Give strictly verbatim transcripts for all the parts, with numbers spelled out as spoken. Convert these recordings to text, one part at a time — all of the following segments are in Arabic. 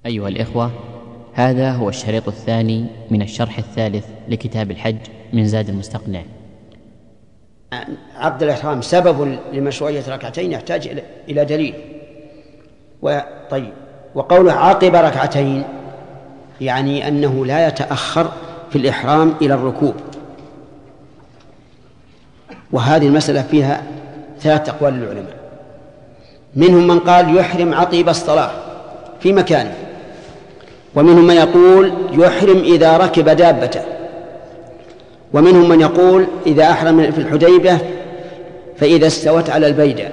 أيها الإخوة، هذا هو الشريط الثاني من الشرح الثالث لكتاب الحج من زاد المستقنع. عقد الإحرام سبب لمشروعية ركعتين يحتاج إلى دليل. طيب، وقوله عقب ركعتين يعني أنه لا يتأخر في الإحرام إلى الركوب، وهذه المسألة فيها ثلاث أقوال للعلماء. منهم من قال يحرم عقب الصلاة في مكانه، ومنهم من يقول يحرم إذا ركب دابته، ومنهم من يقول إذا أحرم في الحديبة فإذا استوت على البيدة.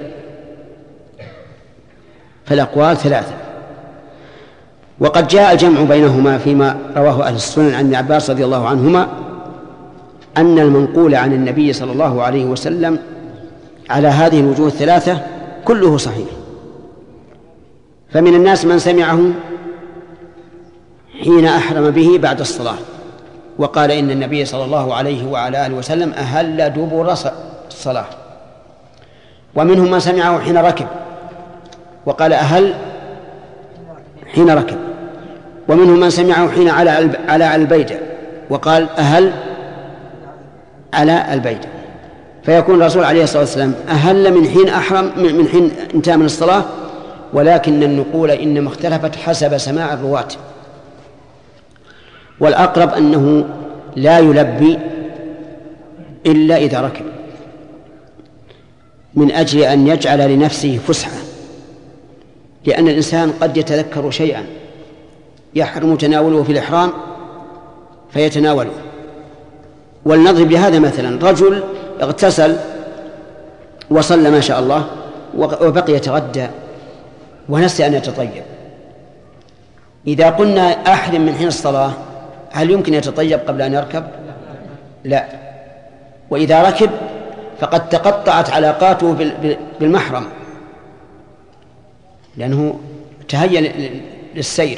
فالأقوال ثلاثة، وقد جاء الجمع بينهما فيما رواه أهل السنن عن ابن عباس رضي الله عنهما أن المنقول عن النبي صلى الله عليه وسلم على هذه الوجوه الثلاثة كله صحيح. فمن الناس من سمعه حين أحرم به بعد الصلاة وقال إن النبي صلى الله عليه وعلى آله وسلم أهل دبر الصلاة، ومنهم من سمعه حين ركب وقال أهل حين ركب، ومنهم من سمعه حين على على البيدة وقال أهل على البيدة. فيكون الرسول عليه الصلاة والسلام أهل من حين أحرم من حين انتهى من الصلاة، ولكن النقول إنما اختلفت حسب سماع الرواة. والأقرب أنه لا يلبي إلا إذا ركب، من أجل أن يجعل لنفسه فسحة، لأن الإنسان قد يتذكر شيئا يحرم تناوله في الإحرام فيتناوله. ولنضرب لهذا مثلا، رجل اغتسل وصلى ما شاء الله وبقي يتغدى ونسي أن يتطيب. إذا قلنا أحرم من حين الصلاة هل يمكن يتطيب قبل أن يركب؟ لا. وإذا ركب فقد تقطعت علاقاته بالمحرم لأنه تهيأ للسير.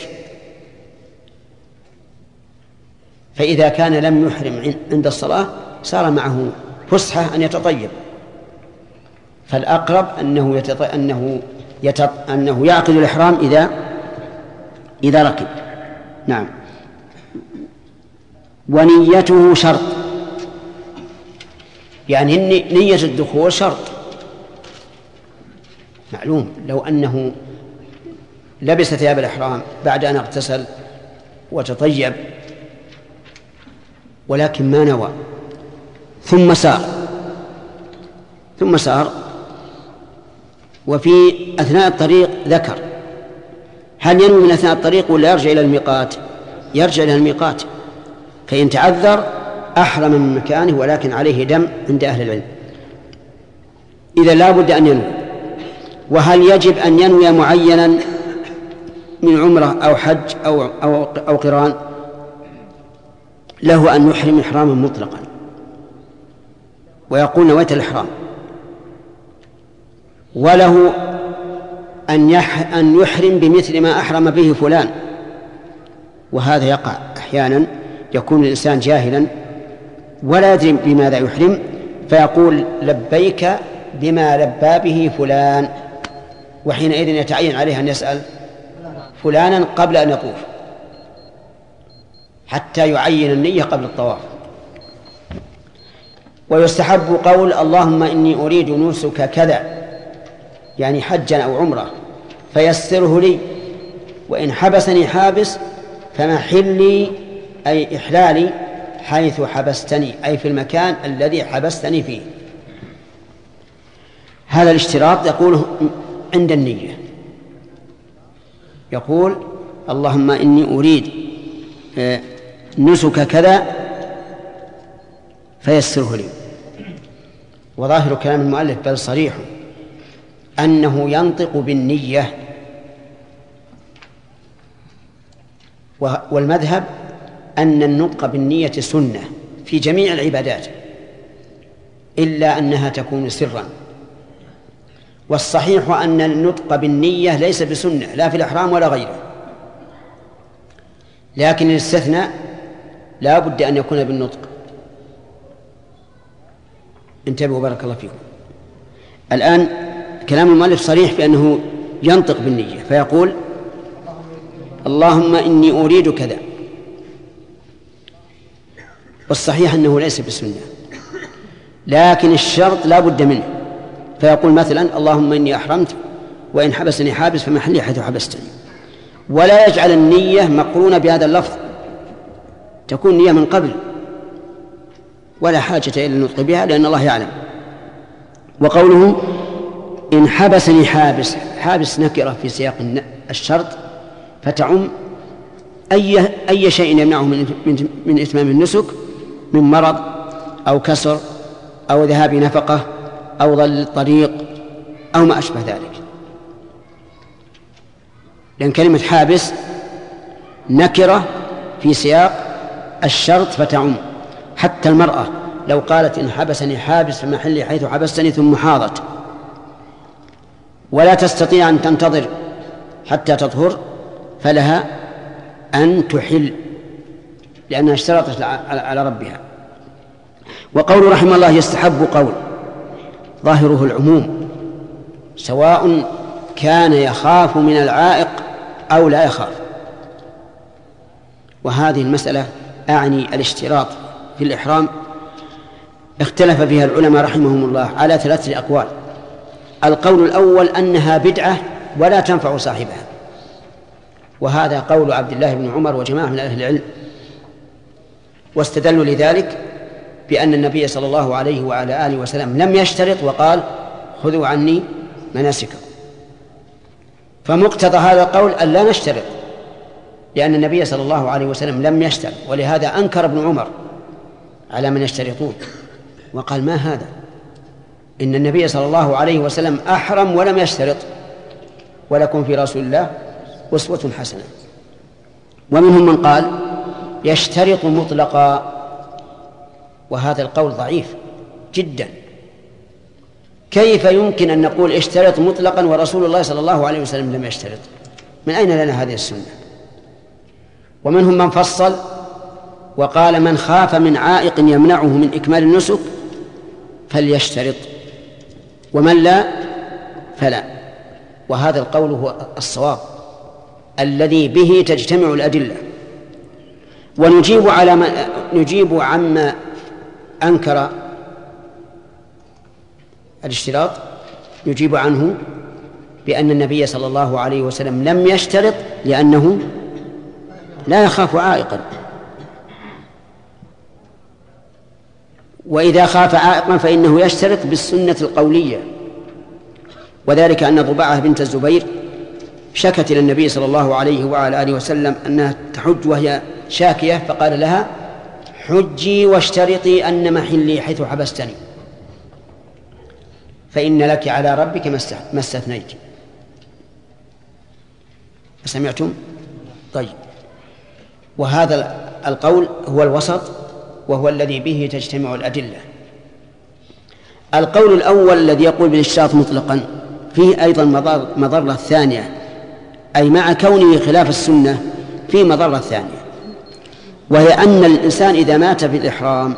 فإذا كان لم يحرم عند الصلاة صار معه فسحة أن يتطيب. فالأقرب أنه يتط... أنه يتط... أنه يعقد الإحرام إذا إذا ركب. نعم. ونيته شرط، يعني نية الدخول شرط معلوم. لو أنه لبس ثياب الإحرام بعد أن اغتسل وتطيب ولكن ما نوى ثم سار ثم سار وفي أثناء الطريق ذكر، هل ينوي من أثناء الطريق ولا يرجع إلى الميقات؟ يرجع إلى الميقات. فإن تعذر أحرم من مكانه ولكن عليه دم عند أهل العلم، إذا لا بد أن ينوي. وهل يجب أن ينوي معينا من عمرة أو حج أو, أو, أو قران؟ له أن يحرم إحراما مطلقا ويقول نويت الإحرام، وله أن أن يحرم بمثل ما أحرم به فلان. وهذا يقع أحيانا، يكون الإنسان جاهلا ولا يدري بماذا يحرم فيقول لبيك بما لبى به فلان، وحينئذ يتعين عليه أن يسأل فلانا قبل أن يطوف حتى يعين النية قبل الطواف. ويستحب قول اللهم إني أريد نسك كذا، يعني حجا أو عمرة، فيسره لي، وإن حبسني حابس فمحلي أي إحلالي حيث حبستني، أي في المكان الذي حبستني فيه. هذا الاشتراط يقوله عند النية، يقول اللهم إني أريد نسك كذا فيسره لي. وظاهر كلام المؤلف بل صريح أنه ينطق بالنية، والمذهب أن النطق بالنية سنة في جميع العبادات إلا أنها تكون سرا. والصحيح أن النطق بالنية ليس بسنة لا في الإحرام ولا غيره، لكن الاستثناء لا بد أن يكون بالنطق. انتبهوا بارك الله فيكم. الآن كلام المؤلف صريح بأنه ينطق بالنية، فيقول اللهم إني أريد كذا، والصحيح أنه ليس بالسنة، لكن الشرط لا بد منه. فيقول مثلا اللهم إني أحرمت وإن حبسني حابس فمحلي حيث حبستني، ولا يجعل النية مقرونة بهذا اللفظ، تكون نية من قبل ولا حاجة إلى النطق بها لأن الله يعلم. وقوله إن حبسني حابس، حابس نكرة في سياق الشرط فتعم أي أي شيء يمنعه من من إتمام النسك من مرض أو كسر أو ذهاب نفقة أو ضل الطريق أو ما أشبه ذلك، لأن كلمة حابس نكرة في سياق الشرط فتعم. حتى المرأة لو قالت إن حبسني حابس في محلي حيث حبستني ثم حاضت ولا تستطيع أن تنتظر حتى تطهر فلها أن تحل لأنها اشترطت على ربها. وقول رحمه الله يستحب قول ظاهره العموم سواء كان يخاف من العائق أو لا يخاف. وهذه المسألة أعني الاشتراط في الإحرام اختلف فيها العلماء رحمهم الله على ثلاثة أقوال. القول الأول أنها بدعة ولا تنفع صاحبها، وهذا قول عبد الله بن عمر وجماعة من أهل العلم، واستدلوا لذلك بأن النبي صلى الله عليه وعلى آله وسلم لم يشترط وقال خذوا عني مناسككم، فمقتضى هذا القول أن لا نشترط لأن النبي صلى الله عليه وسلم لم يشترط، ولهذا أنكر ابن عمر على من يشترطون وقال ما هذا، إن النبي صلى الله عليه وسلم أحرم ولم يشترط، ولكم في رسول الله أسوة حسنة. ومنهم من قال يشترط مطلقا، وهذا القول ضعيف جدا. كيف يمكن أن نقول اشترط مطلقا ورسول الله صلى الله عليه وسلم لم يشترط؟ من أين لنا هذه السنة؟ ومنهم من فصل وقال من خاف من عائق يمنعه من إكمال النسك فليشترط، ومن لا فلا. وهذا القول هو الصواب الذي به تجتمع الأدلة. ونجيب على ما نجيب عما أنكر الاشتراط، يجيب عنه بأن النبي صلى الله عليه وسلم لم يشترط لأنه لا يخاف عائقا، وإذا خاف عائقا فإنه يشترط بالسنة القولية، وذلك أن ضباعة بنت الزبير شكت إلى النبي صلى الله عليه وعلى آله وسلم أنها تحج وهي شاكية، فقال لها حجي واشترطي أن محلي حيث حبستني فإن لك على ربك ما استثنيت. سمعتم؟ طيب، وهذا القول هو الوسط وهو الذي به تجتمع الأدلة. القول الأول الذي يقول بالاشتراط مطلقا فيه أيضا مضرة ثانية، أي مع كونه خلاف السنة فيه مضرة ثانية، وهي أن الإنسان إذا مات في الإحرام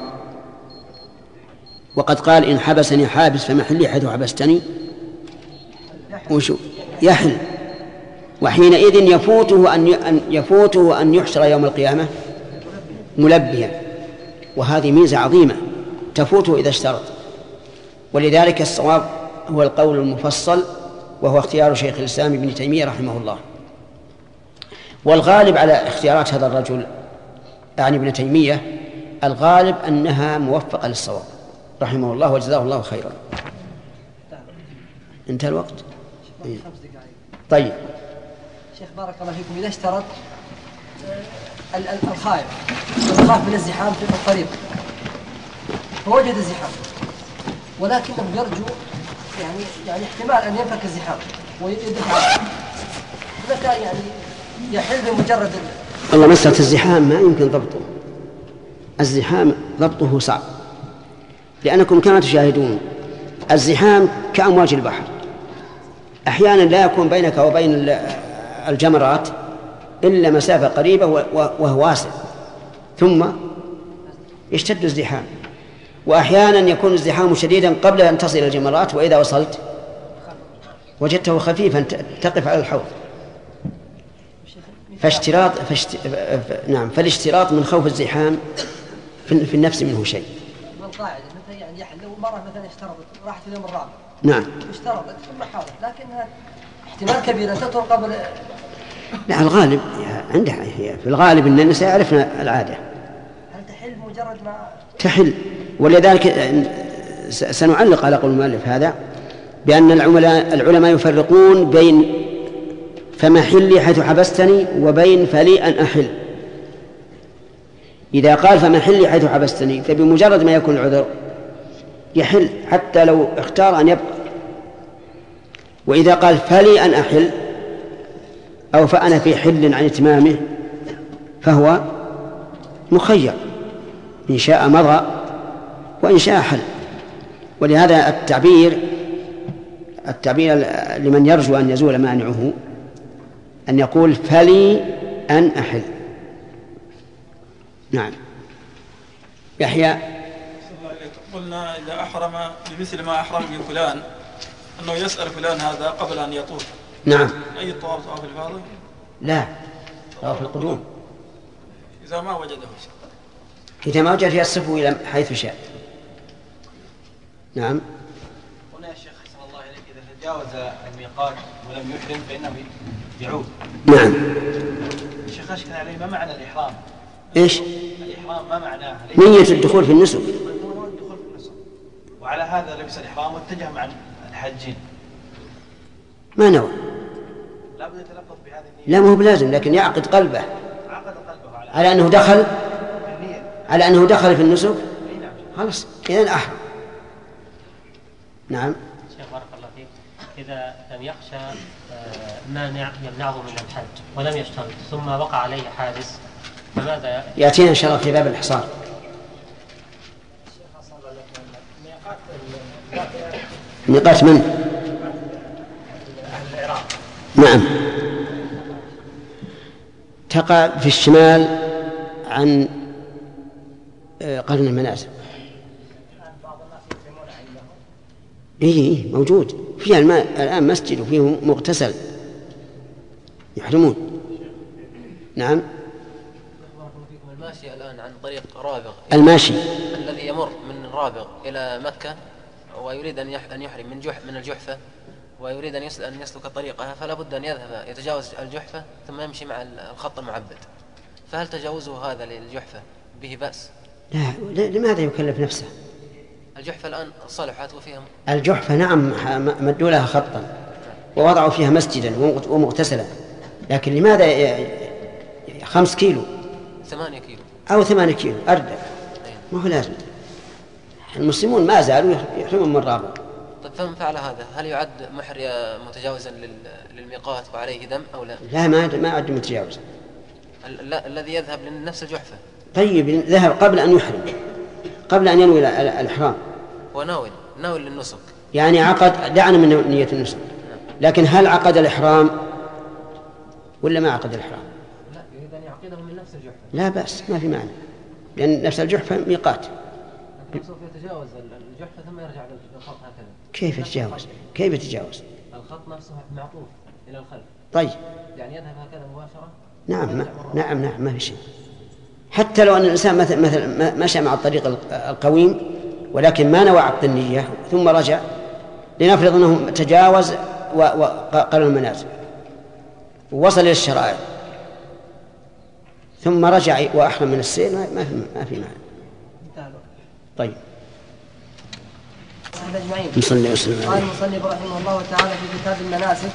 وقد قال إن حبسني حابس فمحلي حيث حبستني وشو يحل، وحينئذ يفوته أن يفوته أن يحشر يوم القيامة ملبيا، وهذه ميزة عظيمة تفوته إذا اشترط. ولذلك الصواب هو القول المفصل وهو اختيار شيخ الإسلام ابن تيمية رحمه الله. والغالب على اختيارات هذا الرجل يعني ابن تيمية الغالب أنها موفقة للصواب رحمه الله وجزاه الله خيرا. انتهى الوقت. طيب شيخ بارك الله فيكم، إذا اشترط الخائف يخاف من الزحام في الطريق فوجد الزحام ولكنه يرجو يعني يعني احتمال أن ينفك الزحام ويدفع، متى يعني يحل بمجرد والله مسألة الزحام ما يمكن ضبطه، الزحام ضبطه صعب، لأنكم كما تشاهدون الزحام كأمواج البحر، أحيانا لا يكون بينك وبين الجمرات إلا مسافة قريبة وهو واسع، ثم يشتد الزحام، وأحيانا يكون الزحام شديدا قبل أن تصل الجمرات، وإذا وصلت وجدته خفيفا تقف على الحوض. فاشتراط فاشت... نعم فالاشتراط من خوف الزحام في, في النفس منه شيء. والقاعدة مثلا يعني يحل لو مرة مثلا اشترطت راحت اليوم الرابع. نعم. اشترطت ثم حاضت لكنها احتمال كبير أن تطهر قبل. لا الغالب عندها هي في الغالب أن النساء يعرفن العادة. هل تحل مجرد ما تحل؟ ولذلك سنعلق على قول المؤلف هذا بأن العلماء العلماء يفرقون بين فمحلي حيث حبستني وبين فلي أن أحل. إذا قال فمحلي حيث حبستني فبمجرد ما يكون العذر يحل حتى لو اختار أن يبقى. وإذا قال فلي أن أحل أو فأنا في حل عن إتمامه فهو مخير، إن شاء مضى وإن شاء حل. ولهذا التعبير التعبير لمن يرجو أن يزول مانعه أن يقول فلي أن أحل. نعم. يحيى. قلنا إذا أحرم بمثل ما أحرم من فلان أنه يسأل فلان هذا قبل أن يطوف. نعم. أي طواف طواف الإفاضة؟ لا، طواف القدوم. إذا ما وجده شيء. إذا ما وجد يصفه إلى حيث شاء. نعم. هنا يا شيخ صلى الله عليه إذا تجاوز الميقات ولم يحرم فإنه يعود. نعم. الشيخ أشكل عليه ما معنى الإحرام؟ إيش؟ الإحرام ما معناه؟ نية الدخول في النسك. الدخول في النسك. وعلى هذا لبس الإحرام واتجه مع الحاجين. ما نوى. لا بد يتلفظ بهذه النية. لا ما هو بلازم، لكن يعقد قلبه. عقد قلبه على, على أنه دخل. النية. على أنه دخل في النسك. نعم. خلاص إذن أحرم. نعم. شيخ بارك الله فيك، إذا لم يخشى مانع يمنعه من الحج ولم يشترط ثم وقع عليه حادث فماذا؟ يأتينا إن شاء الله في باب الحصار. ميقات من؟ أهل العراق. نعم. تقع في الشمال عن قرن المنازل. إيه موجود فيها الماء الآن مسجد وفيه مغتسل يحرمون. نعم. الماشي الآن عن طريق رابغ، الماشي الذي يمر من رابغ إلى مكة ويريد أن يحرم من جح من الجحفة ويريد أن أن يسلك طريقها، فلا بد أن يذهب يتجاوز الجحفة ثم يمشي مع الخط المعبد. فهل تجاوزه هذا للجحفة به بأس؟ لا، لماذا يكلف نفسه؟ الجحفة الآن صلحت وفيها الجحفة نعم مدوا لها خطا ووضعوا فيها مسجدا ومغتسلا، لكن لماذا خمس كيلو ثمانية كيلو أو ثمانية كيلو أردى؟ ما هو لازم. المسلمون ما زالوا يحرمون من رابع. طيب فمن فعل هذا هل يعد محري متجاوزا للميقات وعليه دم أو لا؟ لا ما ما يعد متجاوزا. الذي يذهب لنفس الجحفة. طيب ذهب قبل أن يحرم، قبل أن ينوي الإحرام. وناوي ناوي للنسك. يعني عقد، دعنا من نية النسك، لكن هل عقد الإحرام ولا ما عقد الإحرام؟ لا، يريد أن يعقده من نفس الجحفة. لا بأس، ما في معنى، لأن نفس الجحفة ميقات. سوف يتجاوز الجحفة ثم يرجع للخط هكذا. كيف يتجاوز؟ كيف يتجاوز؟ الخط نفسه معطوف إلى الخلف. طيب. يعني يذهب هكذا مباشرة. نعم ما نعم نعم ما في شيء. حتى لو أن الإنسان مثل مثل مشى مع الطريق القويم ولكن ما نوى عقد النية ثم رجع، لنفرض أنه تجاوز وقرن المنازل ووصل إلى الشرائع ثم رجع وأحرم من السير ما في ما في معنى. طيب. نصلي وسلم. قال المصنف رحمه الله تعالى في كتاب المناسك: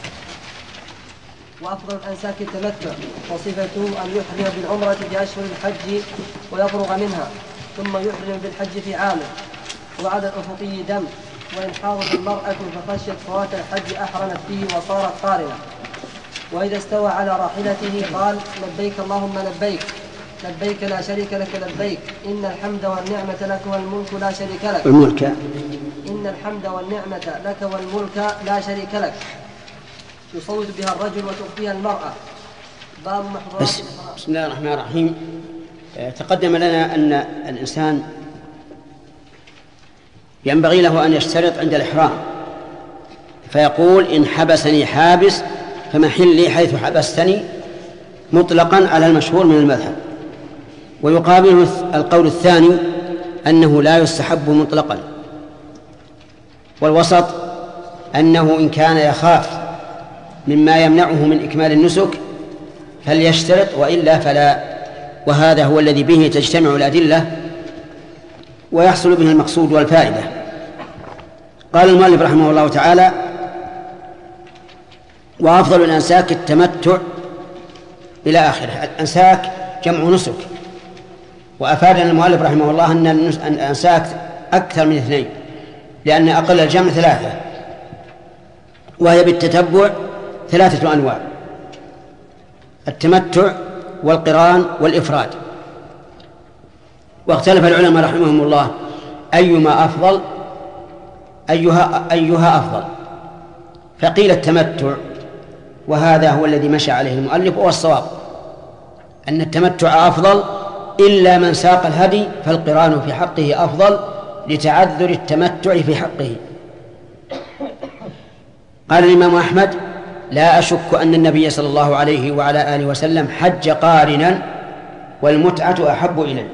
وأفضل الأنساك التمتع، وصفته أن يحرم بالعمرة في أشهر الحج ويفرغ منها، ثم يحرم بالحج في عامه، وعلى الأفقي دم، وإن حاضت المرأة فخشيت فوات الحج أحرمت به وصارت قارنة. وإذا استوى على راحلته قال: لبيك اللهم لبيك، لبيك لا شريك لك لبيك، إن الحمد والنعمة لك والملك لا شريك لك. الملك. إن الحمد والنعمة لك والملك لا شريك لك. يصوت بها الرجل وتخفيها المرأة. باب محظورات الإحرام. بسم الله الرحمن الرحيم. تقدم لنا أن الإنسان ينبغي له أن يشترط عند الإحرام، فيقول: إن حبسني حابس فمحلي حيث حبستني، مطلقا على المشهور من المذهب. ويقابله القول الثاني أنه لا يستحب مطلقا. والوسط أنه إن كان يخاف مما يمنعه من إكمال النسك فليشترط، وإلا فلا. وهذا هو الذي به تجتمع الأدلة ويحصل به المقصود والفائدة. قال المؤلف رحمه الله تعالى: وأفضل الأنساك التمتع إلى آخره. الأنساك جمع نسك، وأفادنا المؤلف رحمه الله أن الأنساك أكثر من اثنين، لأن أقل الجمع ثلاثة، وهي بالتتبع ثلاثة أنواع: التمتع والقران والإفراد. واختلف العلماء رحمهم الله أيما أفضل أيها, أيها أفضل، فقيل التمتع، وهذا هو الذي مشى عليه المؤلف، والصواب أن التمتع أفضل، إلا من ساق الهدي فالقران في حقه أفضل لتعذر التمتع في حقه. قال الإمام أحمد: لا أشك أن النبي صلى الله عليه وعلى آله وسلم حج قارنا والمتعة أحب إليه.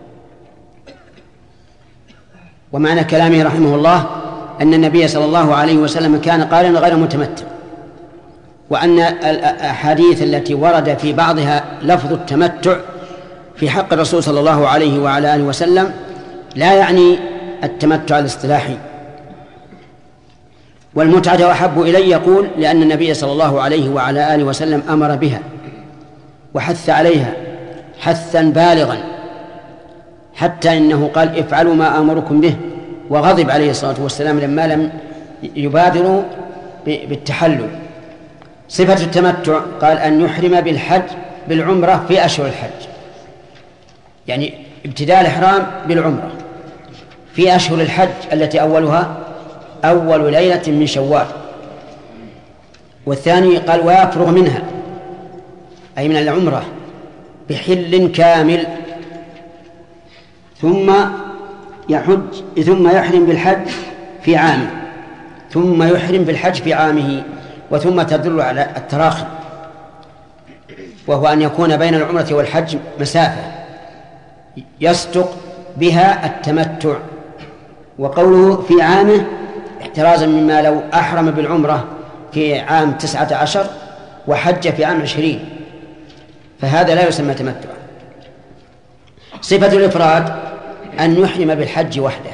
ومعنى كلامه رحمه الله أن النبي صلى الله عليه وسلم كان قارنا غير متمتع، وأن الأحاديث التي ورد في بعضها لفظ التمتع في حق الرسول صلى الله عليه وعلى آله وسلم لا يعني التمتع الاصطلاحي. والمتعة أحب إلي يقول لأن النبي صلى الله عليه وعلى آله وسلم أمر بها وحث عليها حثا بالغا، حتى إنه قال: افعلوا ما أمركم به، وغضب عليه الصلاة والسلام لما لم يبادروا بالتحلل. صفة التمتع قال: أن يحرم بالحج بالعمرة في أشهر الحج، يعني ابتداء الإحرام بالعمرة في أشهر الحج التي أولها أول ليلة من شوال. والثاني قال: ويفرغ منها، أي من العمرة، بحل كامل، ثم يحج ثم يحرم بالحج في عامه، ثم يحرم بالحج في عامه. وثم تدل على التراخي، وهو أن يكون بين العمرة والحج مسافة يصدق بها التمتع. وقوله في عامه احترازا مما لو أحرم بالعمرة في عام تسعة عشر وحج في عام عشرين، فهذا لا يسمى تمتع. صفة الإفراد أن يحرم بالحج وحده.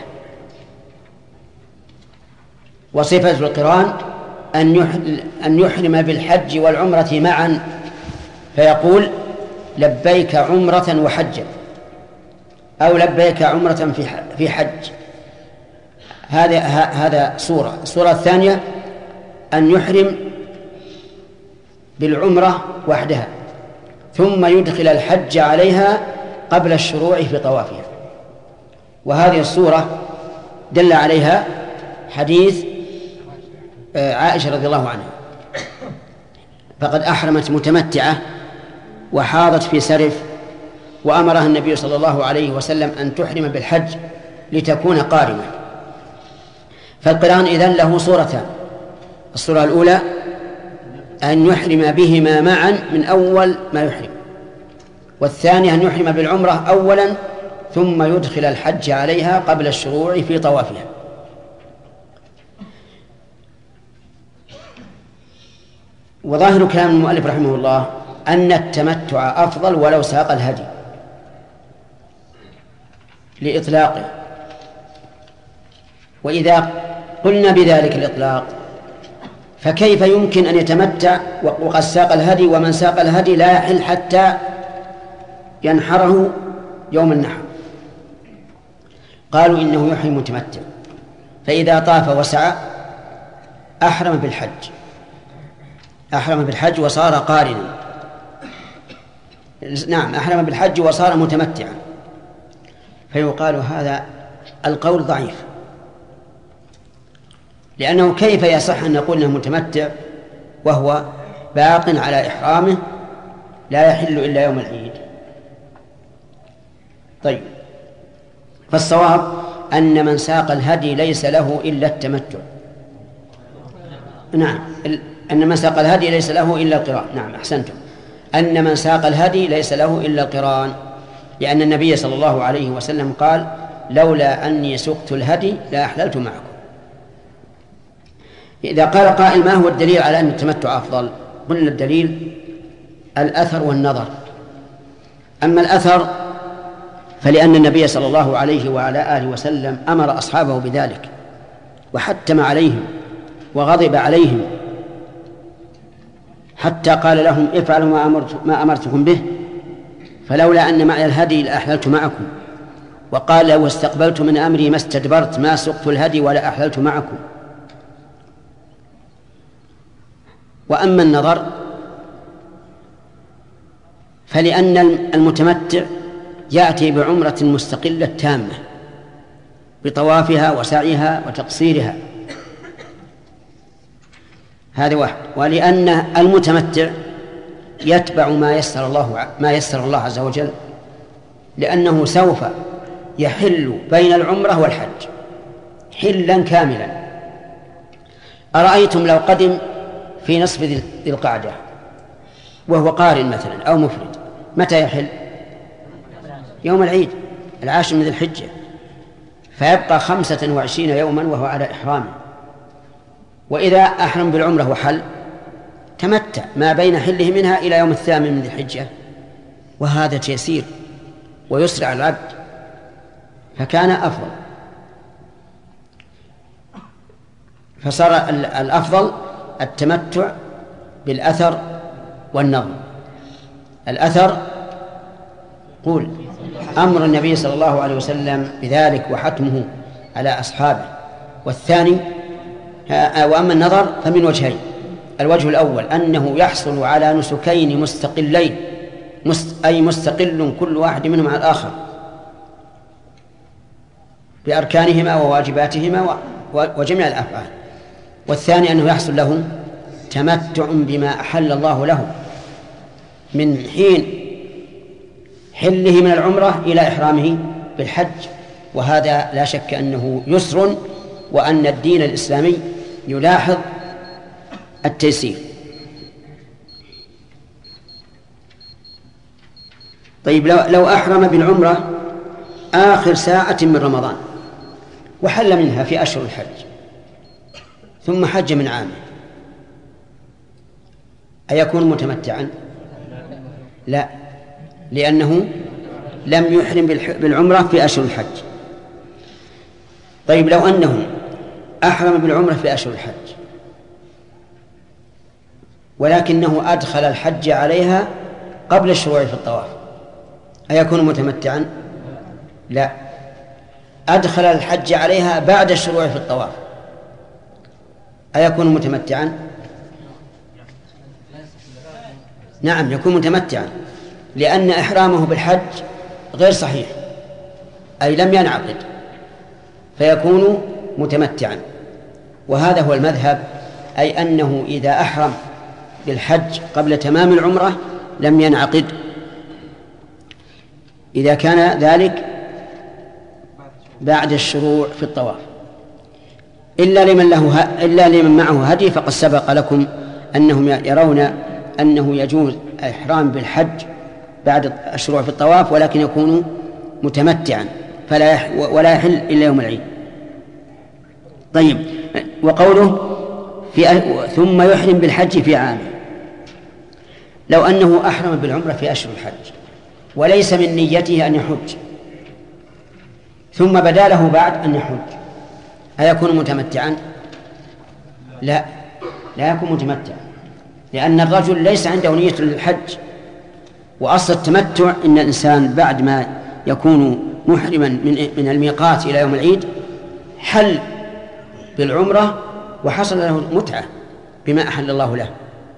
وصفة القران أن يحرم بالحج والعمرة معا، فيقول: لبيك عمرة وحجا، أو لبيك عمرة في حج. هذا هذا صورة. الصورة الثانية أن يحرم بالعمرة وحدها ثم يدخل الحج عليها قبل الشروع في طوافها. وهذه الصورة دل عليها حديث عائشة رضي الله عنها، فقد أحرمت متمتعة وحاضت في سرف، وأمرها النبي صلى الله عليه وسلم أن تحرم بالحج لتكون قارنة. فالقران إذن له صورتان: الصورة الأولى أن يحرم بهما معا من أول ما يحرم، والثانية أن يحرم بالعمرة أولا ثم يدخل الحج عليها قبل الشروع في طوافها. وظاهر كلام المؤلف رحمه الله أن التمتع أفضل ولو ساق الهدي لإطلاقه. وإذا قلنا بذلك الإطلاق فكيف يمكن أن يتمتع وقد ساق الهدي، ومن ساق الهدي لا يحل حتى ينحره يوم النحر؟ قالوا إنه يحرم متمتع، فإذا طاف وسعى أحرم بالحج أحرم بالحج وصار قارنا. نعم، أحرم بالحج وصار متمتعا. فيقال هذا القول ضعيف، لأنه كيف يصح أن نقول أنه متمتع وهو باق على إحرامه لا يحل إلا يوم العيد؟ طيب، فالصواب أن من ساق الهدي ليس له إلا التمتع. نعم، أن من ساق الهدي ليس له إلا القران. نعم، أحسنتم. أن من ساق الهدي ليس له إلا القران، لأن النبي صلى الله عليه وسلم قال لولا أني سقت الهدي لأحللت معكم. إذا قال قائل ما هو الدليل على أن التمتع أفضل؟ قلنا الدليل الأثر والنظر. أما الأثر فلأن النبي صلى الله عليه وعلى آله وسلم أمر أصحابه بذلك وحتم عليهم وغضب عليهم حتى قال لهم افعلوا ما, أمرت ما أمرتكم به فلولا أن معي الهدي لأحللت معكم، وقال لو استقبلت من أمري ما استدبرت ما سقت الهدي ولا أحللت معكم. وأما النظر فلأن المتمتع يأتي بعمرة مستقلة تامة بطوافها وسعيها وتقصيرها، هذا واحد. ولأن المتمتع يتبع ما يسر الله ما يسر الله عز وجل، لأنه سوف يحل بين العمرة والحج حلا كاملا. أرأيتم لو قدم في نصف ذي القعدة وهو قارن مثلا أو مفرد، متى يحل؟ يوم العيد العاشر من ذي الحجة، فيبقى خمسة وعشرين يوما وهو على إحرامه. وإذا أحرم بالعمرة وحل تمتع ما بين حله منها إلى يوم الثامن من ذي الحجة، وهذا تيسير ويسرع العبد، فكان أفضل. فصار الأفضل التمتع بالأثر والنظر. الأثر قول أمر النبي صلى الله عليه وسلم بذلك وحتمه على أصحابه. والثاني وأما النظر فمن وجهين: الوجه الأول أنه يحصل على نسكين مستقلين، أي مستقل كل واحد منهم على الآخر بأركانهما وواجباتهما وجميع الأفعال. والثاني أنه يحصل له تمتع بما أحل الله له من حين حله من العمرة إلى إحرامه بالحج، وهذا لا شك أنه يسر، وأن الدين الإسلامي يلاحظ التيسير. طيب لو, لو أحرم بالعمرة آخر ساعة من رمضان وحل منها في أشهر الحج ثم حج من عامه، أيكون متمتعا؟ لا، لأنه لم يحرم بالعمرة في أشهر الحج. طيب لو أنه أحرم بالعمرة في أشهر الحج ولكنه أدخل الحج عليها قبل الشروع في الطواف، أيكون متمتعا؟ لا، أدخل الحج عليها بعد الشروع في الطواف، أيكون متمتعا؟ نعم، يكون متمتعا، لأن إحرامه بالحج غير صحيح، أي لم ينعقد، فيكون متمتعا. وهذا هو المذهب، أي أنه إذا أحرم بالحج قبل تمام العمرة لم ينعقد، إذا كان ذلك بعد الشروع في الطواف، إلا لمن له إلا لمن معه هدي، فقد سبق لكم أنهم يرون أنه يجوز الإحرام بالحج بعد الشروع في الطواف، ولكن يكون متمتعا فلا يح ولا يحل إلا يوم العيد. طيب، وقوله في أه ثم يحرم بالحج في عامه، لو أنه أحرم بالعمرة في أشهر الحج وليس من نيته أن يحج ثم بدا له بعد أن يحج، أيكون متمتعا؟ لا، لا يكون متمتعا، لأن الرجل ليس عنده نية للحج. وأصل التمتع إن الإنسان بعد ما يكون محرما من من الميقات إلى يوم العيد حل بالعمرة وحصل له متعة بما أحل الله له.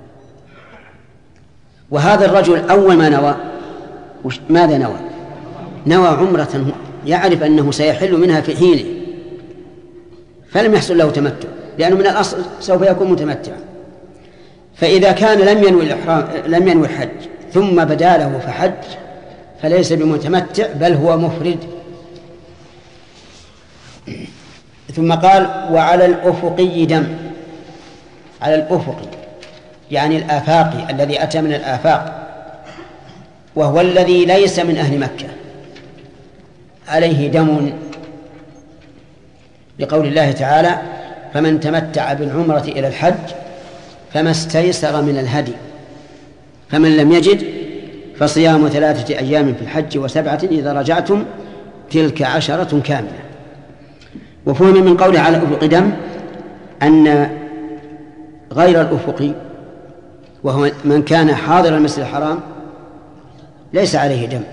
وهذا الرجل أول ما نوى ماذا نوى؟ نوى عمرة يعرف أنه سيحل منها في حينه، فلم يحصل له تمتع، لأنه من الأصل سوف يكون متمتعا. فإذا كان لم ينوي الإحرام لم ينوي الحج ثم بدا له فحج فليس بمتمتع بل هو مفرد. ثم قال وعلى الأفقي دم، على الأفقي يعني الآفاقي الذي أتى من الآفاق وهو الذي ليس من أهل مكة عليه دم، لقول الله تعالى: فمن تمتع بالعمرة إلى الحج فما استيسر من الهدي، فمن لم يجد فصيام ثلاثة أيام في الحج وسبعة إذا رجعتم تلك عشرة كاملة. وفهم من قوله على أفق دم أن غير الأفق وهو من كان حاضر المسجد الحرام ليس عليه دم،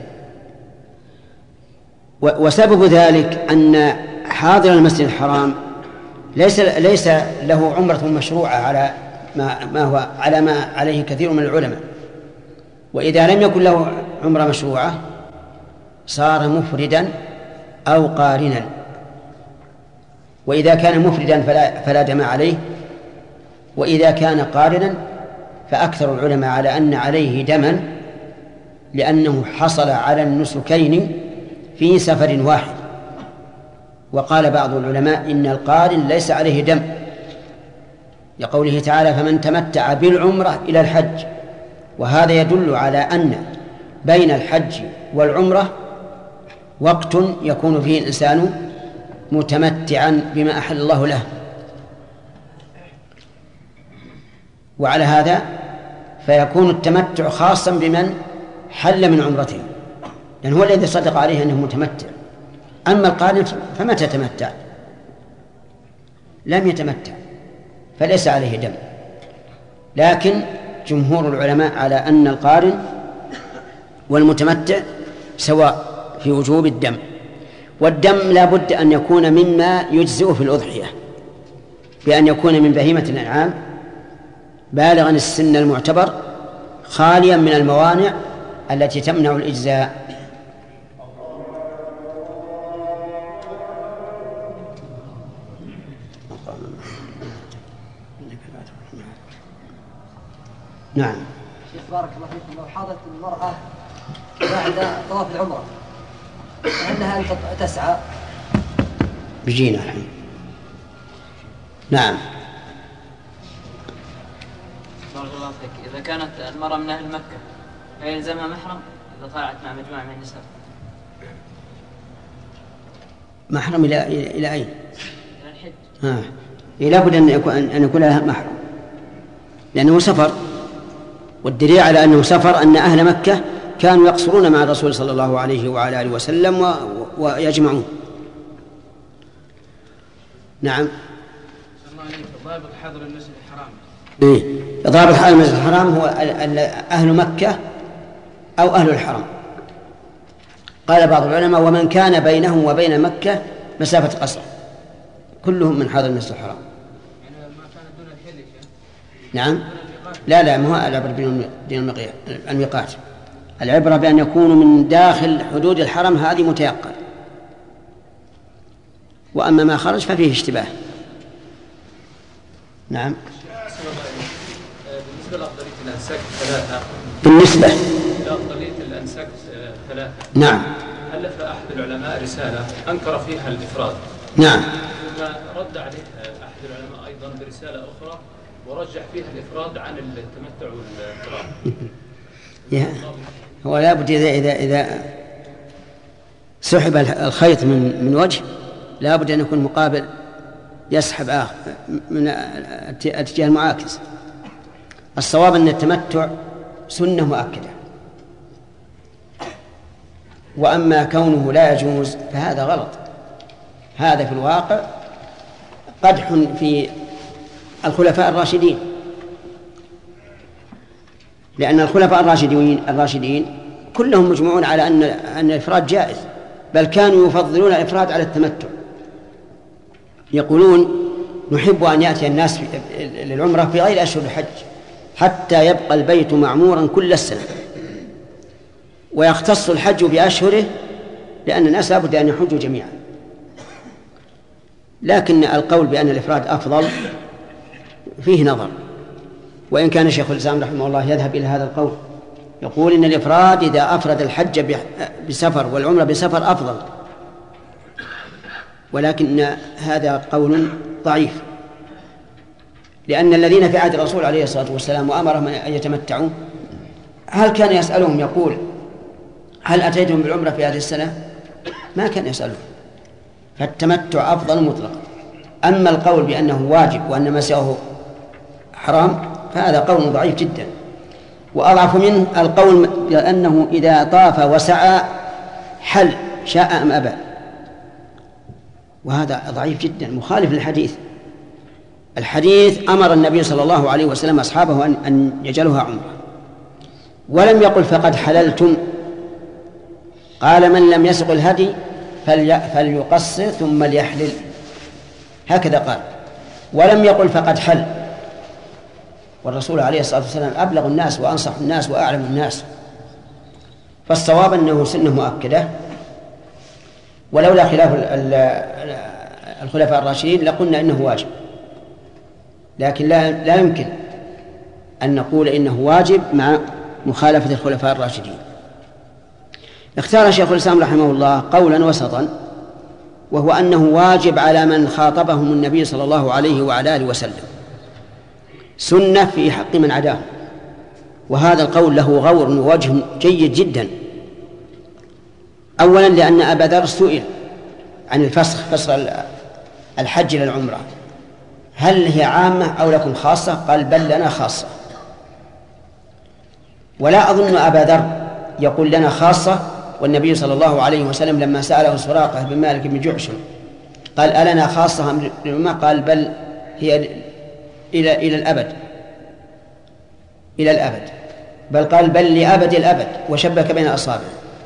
وسبب ذلك أن حاضر المسجد الحرام ليس ليس له عمرة مشروعة على ما, ما هو على ما عليه كثير من العلماء، وإذا لم يكن له عمرة مشروعة صار مفردا أو قارنا، وإذا كان مفردا فلا, فلا دم عليه، وإذا كان قارنا فأكثر العلماء على أن عليه دما، لأنه حصل على النسكين في سفر واحد. وقال بعض العلماء إن القارن ليس عليه دم، لقوله تعالى: فمن تمتع بالعمرة إلى الحج، وهذا يدل على أن بين الحج والعمرة وقت يكون فيه الإنسان متمتعا بما أحل الله له. وعلى هذا فيكون التمتع خاصا بمن حل من عمرته، لأن هو الذي صدق عليه أنه متمتع. أما القارن فمتى تمتع؟ لم يتمتع فليس عليه دم. لكن جمهور العلماء على أن القارن والمتمتع سواء في وجوب الدم، والدم لا بد أن يكون مما يجزئ في الأضحية، بأن يكون من بهيمة الأنعام بالغا السن المعتبر خاليا من الموانع التي تمنع الإجزاء. نعم. شيخ بارك الله فيكم، لو حاضت المرأة بعد طواف العمرة فإنها أن تسعى بجينا الحين. نعم. بارك الله فيك، إذا كانت المرأة من أهل مكة فيلزمها محرم إذا طلعت مع مجموعة من النساء؟ محرم إلى إلى أين؟ إلى الحج. آه. لا بد أن يكون أن يكون لها محرم، لأنه سفر، والدليل على أنه سفر أن أهل مكة كانوا يقصرون مع الرسول صلى الله عليه وعلى آله وسلم و... ويجمعون. نعم. ضابط حضر المسجد الحرام. إيه، ضابط حضر المسجد الحرام هو أهل مكة أو أهل الحرم. قال بعض العلماء: ومن كان بينهم وبين مكة مسافة قصر، كلهم من حضر المسجد الحرام. يعني ما كان دون الحل. نعم. لا لا ما هو العبرة بين الميقات، العبرة بأن يكونوا من داخل حدود الحرم، هذه متيقن، وأما ما خرج ففيه اشتباه. نعم. بالنسبة لأفضلية الأنساك ثلاثة. بالنسبة لأفضلية الأنساك ثلاثة. نعم. ألف أحد العلماء رسالة أنكر فيها الإفراد. نعم. ثم رد عليه أحد العلماء أيضا برسالة أخرى ورجح فيها الإفراد عن التمتع والقران. هو لا بد إذا إذا إذا سحب الخيط من من وجه لا بد أن يكون مقابل يسحب آخر من الاتجاه المعاكس. الصواب أن التمتع سنة مؤكدة، وأما كونه لا يجوز فهذا غلط. هذا في الواقع قدح في الخلفاء الراشدين، لأن الخلفاء الراشدين الراشدين كلهم مجمعون على أن أن الإفراد جائز، بل كانوا يفضلون الإفراد على التمتع. يقولون: نحب أن يأتي الناس للعمرة في غير أشهر الحج حتى يبقى البيت معمورا كل السنة، ويختص الحج بأشهره لأن الناس لابد أن يحجوا جميعا. لكن القول بأن الإفراد أفضل فيه نظر، وإن كان شيخ الإسلام رحمه الله يذهب إلى هذا القول، يقول إن الإفراد إذا أفرد الحج بسفر والعمرة بسفر أفضل، ولكن هذا قول ضعيف، لأن الذين في عهد الرسول عليه الصلاة والسلام وأمرهم أن يتمتعوا هل كان يسألهم يقول هل أتيتم بالعمرة في هذه السنة؟ ما كان يسألون. فالتمتع أفضل مطلقا. أما القول بأنه واجب وأن ما سواه حرام فهذا قول ضعيف جدا، وأضعف منه القول بأنه إذا طاف وسعى حل شاء أم أبى، وهذا ضعيف جدا مخالف للحديث. الحديث أمر النبي صلى الله عليه وسلم أصحابه أن يجعلوها عمرة، ولم يقل فقد حللتم، قال من لم يسق الهدي فليقصر ثم ليحلل، هكذا قال، ولم يقل فقد حل. والرسول عليه الصلاة والسلام أبلغ الناس وأنصح الناس وأعلم الناس، فالصواب أنه سنة مؤكدة، ولولا خلاف الخلفاء الراشدين لقلنا إنه واجب، لكن لا, لا يمكن أن نقول إنه واجب مع مخالفة الخلفاء الراشدين. اختار شيخ الإسلام رحمه الله قولا وسطا، وهو أنه واجب على من خاطبهم النبي صلى الله عليه وعلى آله وسلم، سنة في حق من عداه. وهذا القول له غور ووجه جيد جدا. أولا لأن أبا ذر سئل عن الفسخ، فسخ الحج إلى العمرة، هل هي عامة أو لكم خاصة؟ قال بل لنا خاصة. ولا أظن أبا ذر يقول لنا خاصة والنبي صلى الله عليه وسلم لما سأله سراقة بن مالك بن جعشم قال ألنا خاصة أم؟ قال بل هي إلى إلى الأبد، إلى الأبد، بل قال بل لأبد الأبد، وشبك بين أصابعه.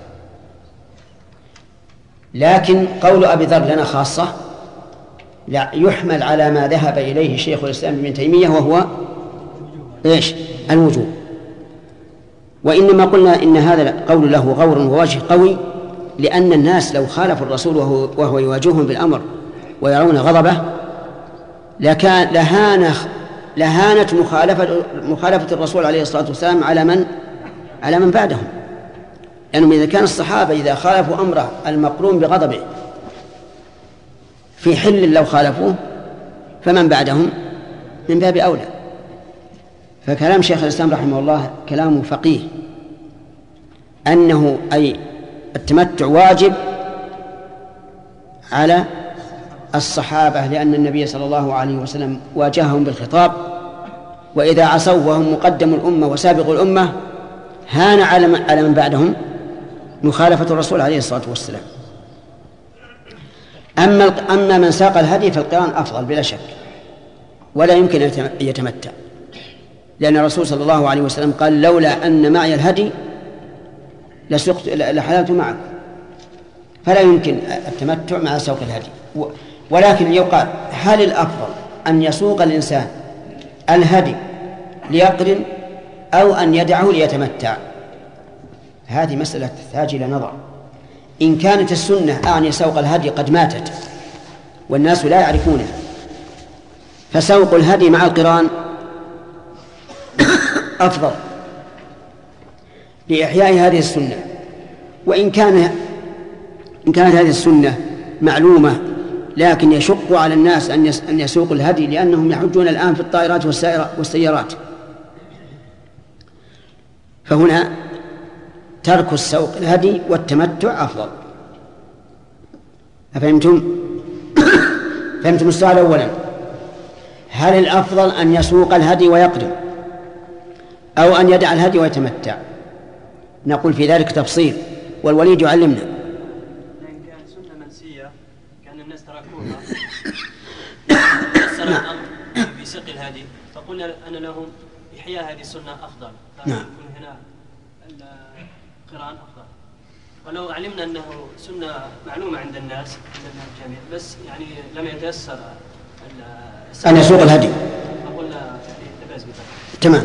لكن قول أبي ذر لنا خاصة لا يحمل على ما ذهب إليه شيخ الإسلام ابن تيمية، وهو إيش؟ الوجوب. وإنما قلنا إن هذا القول له غور ووجه قوي، لأن الناس لو خالفوا الرسول وهو, وهو يواجههم بالأمر ويرون غضبه لكان لهان لهانت مخالفة مخالفة الرسول عليه الصلاة والسلام على من على من بعدهم، لأنهم إذا كان الصحابة إذا خالفوا أمره المقرون بغضبه في حل لو خالفوه، فمن بعدهم من باب أولى. فكلام شيخ الإسلام رحمه الله كلام فقيه، أنه أي التمتع واجب على الصحابة، لأن النبي صلى الله عليه وسلم واجههم بالخطاب، وإذا عصوا وهم مقدم الأمة وسابق الأمة هان على من بعدهم مخالفة الرسول عليه الصلاة والسلام. أما أما من ساق الهدي فالقران أفضل بلا شك، ولا يمكن أن يتمتع، لأن الرسول صلى الله عليه وسلم قال لولا أن معي الهدي لسقت لحللت معك، فلا يمكن التمتع مع سوق الهدي. ولكن يقال هل الأفضل أن يسوق الإنسان الهدي ليقرن أو أن يدعه ليتمتع؟ هذه مسألة تحتاج إلى نظر. إن كانت السنة أعني سوق الهدي قد ماتت والناس لا يعرفونه، فسوق الهدي مع القران أفضل لإحياء هذه السنة. وإن كان إن كانت هذه السنة معلومة لكن يشق على الناس أن يسوقوا الهدي، لأنهم يحجون الآن في الطائرات والسيارات، فهنا ترك السوق الهدي والتمتع أفضل. أفهمتم؟ فهمتم السؤال أولا، هل الأفضل أن يسوق الهدي ويقدم أو أن يدع الهدي ويتمتع؟ نقول في ذلك تفصيل، والوليد يعلمنا. إن كانت سنة منسية كأن الناس تركوها نعم. في سق الهدي، فقلنا أن لهم إحياء هذه السنة أفضل، نعم. فيكون هنا القرآن أفضل. ولو علمنا أنه سنة معلومة عند الناس الجميع، بس يعني لم يتيسر أن يسوق الهدي، فقلنا يعني تباز بذلك. تمام.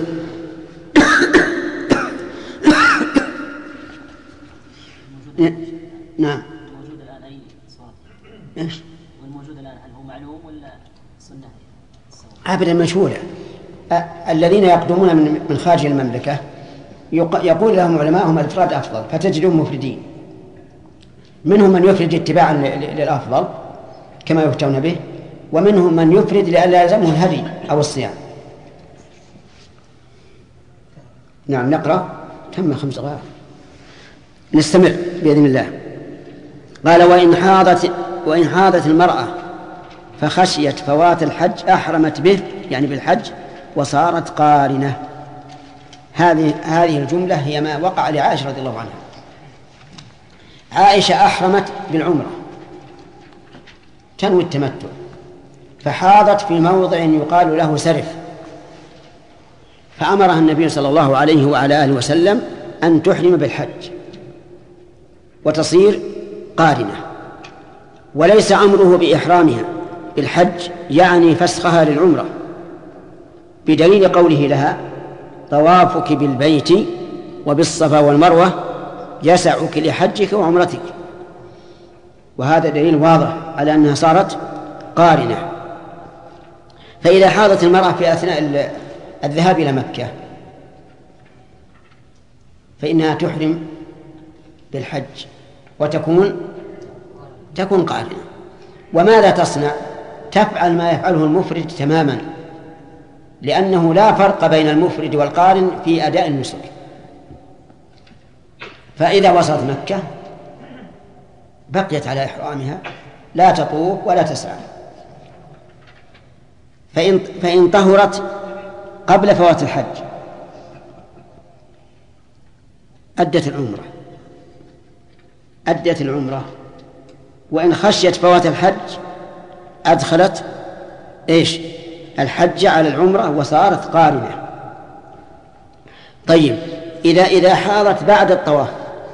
نعم. الموجود الآن أي صواب؟ إيش؟ والموجود الآن هل هو معلوم ولا سنة؟ أبدا مجهولة. الذين يقدمون من من خارج المملكة يقول لهم علماءهم الإفراد أفضل، فتجدهم مفردين، منهم من يفرد اتباعا للأفضل كما يفتون به، ومنهم من يفرد لئلا يلزمه الهدي أو الصيام. نعم. نقرأ. تم خمس دقائق. نستمر بإذن الله. قال وإن حاضت وإن حاضت المرأة فخشيت فوات الحج أحرمت به يعني بالحج وصارت قارنة. هذه هذه الجملة هي ما وقع لعائشة رضي الله عنها. عائشة أحرمت بالعمرة تنوي التمتع فحاضت في موضع يقال له سرف، فأمرها النبي صلى الله عليه وعلى آله وسلم أن تحرم بالحج وتصير قارنة، وليس أمره بإحرامها بالحج يعني فسخها للعمرة، بدليل قوله لها طوافك بالبيت وبالصفا والمروة يسعك لحجك وعمرتك، وهذا دليل واضح على أنها صارت قارنة. فإذا حاضت المرأة في أثناء الذهاب إلى مكة فإنها تحرم بالحج وتكون تكون قارنة. وماذا تصنع؟ تفعل ما يفعله المفرد تماما، لأنه لا فرق بين المفرد والقارن في أداء النسك. فإذا وصلت مكة بقيت على إحرامها لا تطوف ولا تسعى، فإن, فإن طهرت قبل فوات الحج أدت العمرة أدت العمرة وإن خشيت فوات الحج أدخلت إيش الحج على العمرة وصارت قارنة. طيب إذا إذا حاضت بعد الطواف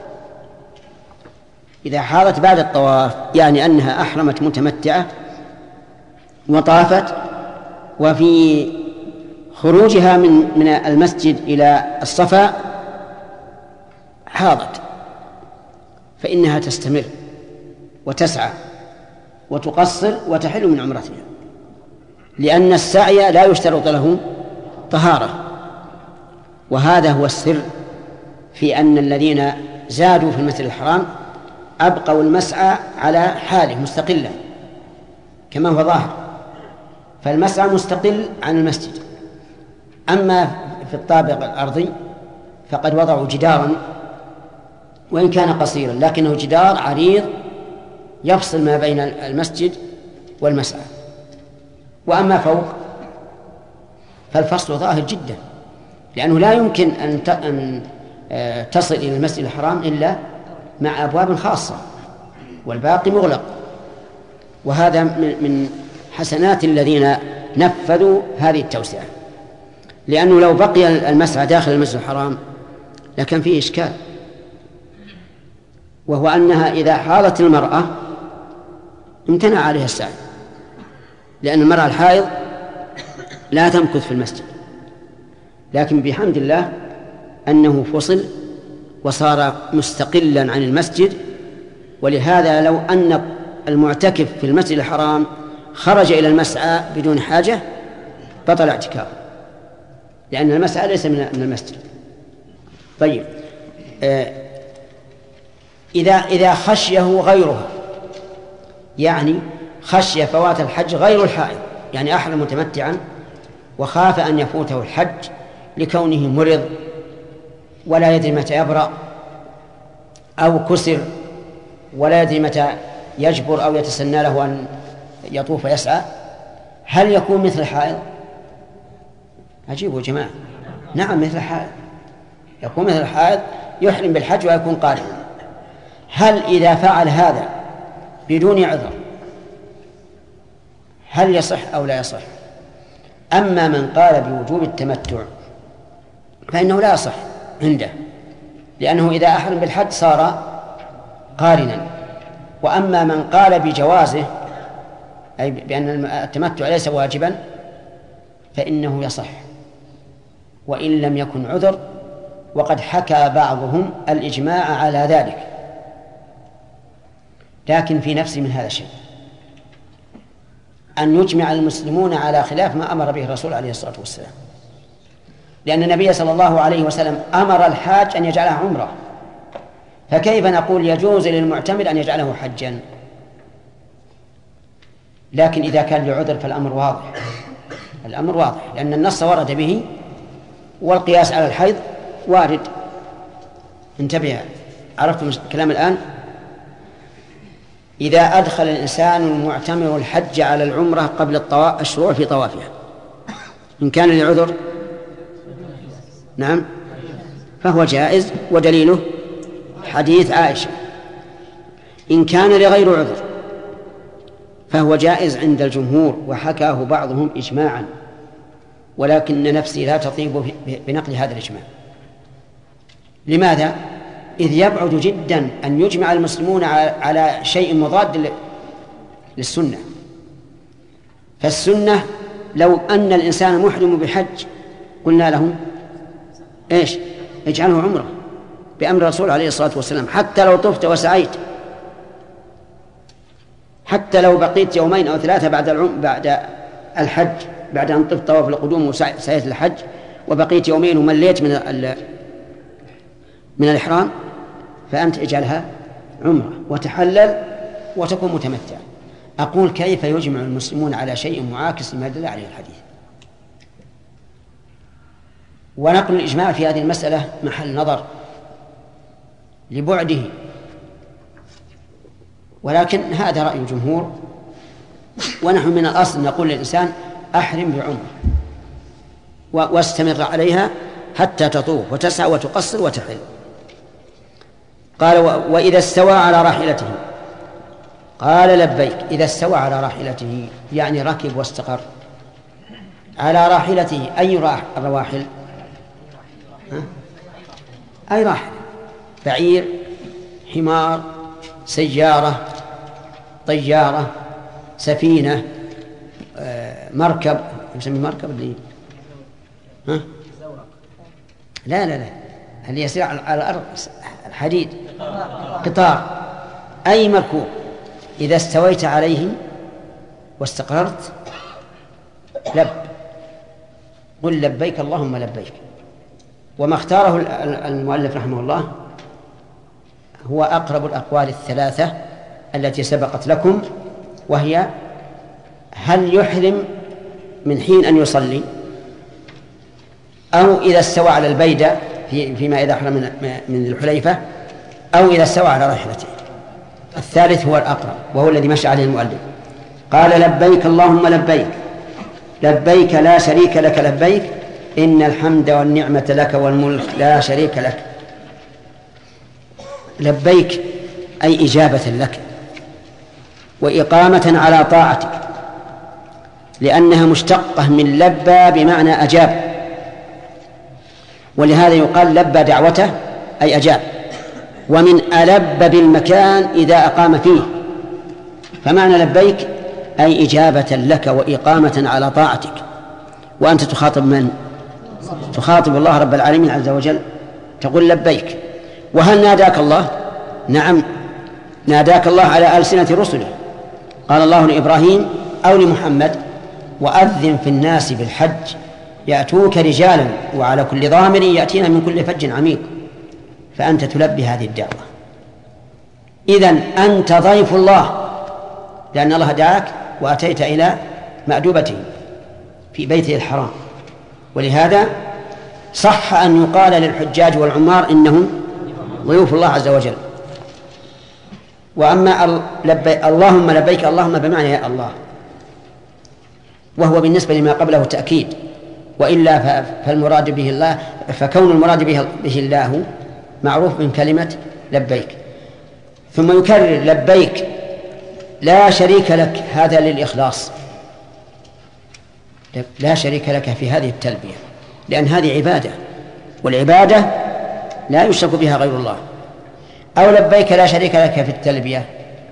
إذا حاضت بعد الطواف يعني أنها أحرمت متمتعة وطافت وفي خروجها من من المسجد إلى الصفا حاضت، فإنها تستمر وتسعى وتقصر وتحل من عمرتها، لأن السعي لا يشترط له طهارة. وهذا هو السر في أن الذين زادوا في المسجد الحرام أبقوا المسعى على حاله مستقلا كما هو ظاهر، فالمسعى مستقل عن المسجد. أما في الطابق الأرضي فقد وضعوا جدارا وإن كان قصيرا لكنه جدار عريض يفصل ما بين المسجد والمسعى. وأما فوق فالفصل ظاهر جدا، لأنه لا يمكن أن تصل إلى المسجد الحرام إلا مع أبواب خاصة والباقي مغلق. وهذا من حسنات الذين نفذوا هذه التوسعة، لأنه لو بقي المسعى داخل المسجد الحرام لكان فيه إشكال، وهو أنها إذا حاضت المرأة امتنع عليها السعي، لأن المرأة الحائض لا تمكث في المسجد. لكن بحمد الله أنه فصل وصار مستقلا عن المسجد، ولهذا لو أن المعتكف في المسجد الحرام خرج إلى المسعى بدون حاجة بطل اعتكافه، لأن المسعى ليس من المسجد. طيب آه إذا إذا خشيه غيرها، يعني خشي فوات الحج غير الحائض، يعني أحرم متمتعا وخاف أن يفوته الحج لكونه مرض ولا يدري متى يبرأ أو كسر ولا يدري متى يجبر أو يتسنى له أن يطوف ويسعى، هل يكون مثل الحائض؟ عجيب يا جماعة. نعم مثل الحائض، يكون مثل الحائض يحرم بالحج ويكون قارنا. هل إذا فعل هذا بدون عذر هل يصح أو لا يصح؟ أما من قال بوجوب التمتع فإنه لا يصح عنده، لأنه إذا أحرم بالحج صار قارنا. وأما من قال بجوازه أي بأن التمتع ليس واجبا فإنه يصح وإن لم يكن عذر، وقد حكى بعضهم الإجماع على ذلك. لكن في نفسي من هذا الشيء أن يجمع المسلمون على خلاف ما أمر به الرسول عليه الصلاة والسلام، لأن النبي صلى الله عليه وسلم أمر الحاج أن يجعلها عمرة، فكيف نقول يجوز للمعتمر أن يجعله حجا؟ لكن إذا كان لعذر فالأمر واضح، الأمر واضح لأن النص ورد به والقياس على الحيض وارد. انتبه. عرفتم الكلام الآن؟ إذا أدخل الإنسان المعتمر الحج على العمرة قبل الطواف الشروع في طوافها إن كان لعذر نعم فهو جائز، ودليله حديث عائشة. إن كان لغير عذر فهو جائز عند الجمهور، وحكاه بعضهم إجماعا، ولكن نفسي لا تطيب بنقل هذا الإجماع. لماذا؟ إذ يبعد جدا أن يجمع المسلمون على شيء مضاد للسنة. فالسنة لو أن الإنسان محرم بحج قلنا له إيش؟ اجعله عمره بأمر الرسول عليه الصلاة والسلام، حتى لو طفت وسعيت، حتى لو بقيت يومين أو ثلاثة بعد العم بعد الحج، بعد أن طفت طواف القدوم وسعيت الحج وبقيت يومين ومليت من من الإحرام، فأنت اجعلها عمرة وتحلل وتكون متمتع. أقول كيف يجمع المسلمون على شيء معاكس لما دل عليه الحديث؟ ونقل الإجماع في هذه المسألة محل نظر لبعده، ولكن هذا رأي الجمهور، ونحن من الأصل نقول للإنسان أحرم بعمرة واستمر عليها حتى تطوف وتسعى وتقصر وتحل. قال وإذا استوى على راحلته، قال لبيك. إذا استوى على راحلته يعني ركب واستقر على راحلته. أي الرواحل؟ أي راحل، بعير، حمار، سيارة، طيارة، سفينة، مركب، يسمى مركب اللي ها؟ لا لا لا اللي يسير على الأرض، الحديد، قطار، أي مركوب. إذا استويت عليه واستقررت لب، قل لبيك اللهم لبيك. وما اختاره المؤلف رحمه الله هو أقرب الأقوال الثلاثة التي سبقت لكم، وهي هل يحرم من حين أن يصلي، أو إذا استوى على البيدة في فيما إذا أحرم من الحليفة، أو إذا استوى على راحلته. الثالث هو الأقرب وهو الذي مشى عليه المؤلف. قال لبيك اللهم لبيك، لبيك لا شريك لك لبيك، إن الحمد والنعمة لك والملك لا شريك لك. لبيك أي إجابة لك وإقامة على طاعتك، لأنها مشتقة من لبى بمعنى أجاب، ولهذا يقال لبى دعوته أي أجاب. ومن ألب بالمكان إذا أقام فيه، فمعنى لبيك أي إجابة لك وإقامة على طاعتك. وأنت تخاطب من؟ تخاطب الله رب العالمين عز وجل، تقول لبيك. وهل ناداك الله؟ نعم، ناداك الله على ألسنة رسله. قال الله لإبراهيم أو لمحمد وأذن في الناس بالحج يأتوك رجالا وعلى كل ضامر يأتينا من كل فج عميق. فأنت تلبي هذه الدعوة. إذن أنت ضيف الله، لأن الله دعاك وأتيت إلى مأدوبته في بيته الحرام. ولهذا صح أن يقال للحجاج والعمار إنهم ضيوف الله عز وجل. وأما لبي اللهم لبيك، اللهم بمعنى يا الله، وهو بالنسبة لما قبله تأكيد، وإلا فالمراد به الله، فكون المراد به, به الله معروف من كلمة لبيك. ثم يكرر لبيك لا شريك لك، هذا للإخلاص، لا شريك لك في هذه التلبية، لأن هذه عبادة، والعبادة لا يشرك بها غير الله. أو لبيك لا شريك لك في التلبية،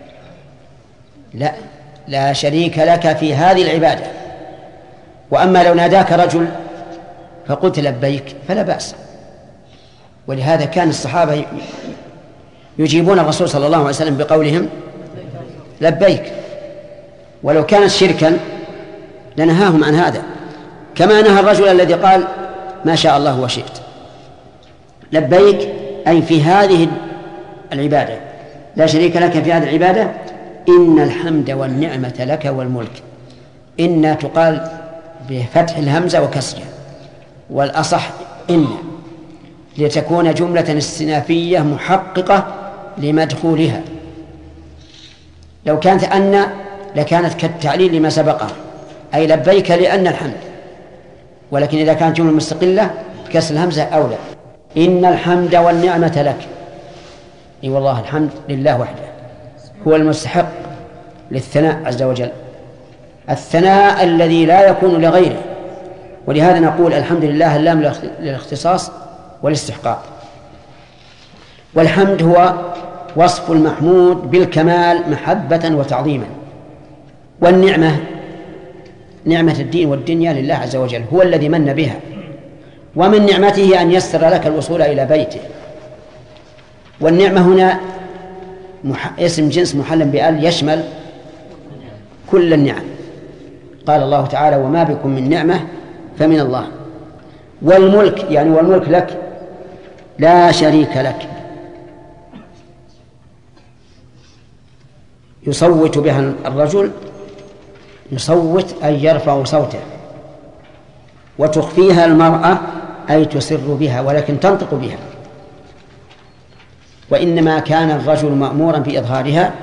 لا لا شريك لك في هذه العبادة. وأما لو ناداك رجل فقلت لبيك فلا بأس. ولهذا كان الصحابة يجيبون الرسول صلى الله عليه وسلم بقولهم لبيك، ولو كانت شركا لنهاهم عن هذا، كما نهى الرجل الذي قال ما شاء الله وشئت. لبيك أي في هذه العبادة، لا شريك لك في هذه العبادة، إن الحمد والنعمة لك والملك. إن تقال بفتح الهمزة وكسرها، والأصح إن. لتكون جملة استئنافية محققة لمدخولها. لو كانت أن لكانت كالتعليل لما سبقها، أي لبيك لأن الحمد، ولكن إذا كانت جملة مستقلة بكسر الهمزة أولى. إن الحمد والنعمة لك، أي والله الحمد لله وحده، هو المستحق للثناء عز وجل، الثناء الذي لا يكون لغيره. ولهذا نقول الحمد لله اللام للاختصاص والاستحقاق. والحمد هو وصف المحمود بالكمال محبة وتعظيما. والنعمة نعمة الدين والدنيا لله عز وجل، هو الذي من بها، ومن نعمته أن يسر لك الوصول إلى بيته. والنعمة هنا اسم جنس محل بأل يشمل كل النعم. قال الله تعالى وما بكم من نعمة فمن الله. والملك يعني والملك لك لا شريك لك، يصوت بها الرجل، يصوت أي يرفع صوته، وتخفيها المرأة أي تسر بها ولكن تنطق بها. وإنما كان الرجل مأمورا بإظهارها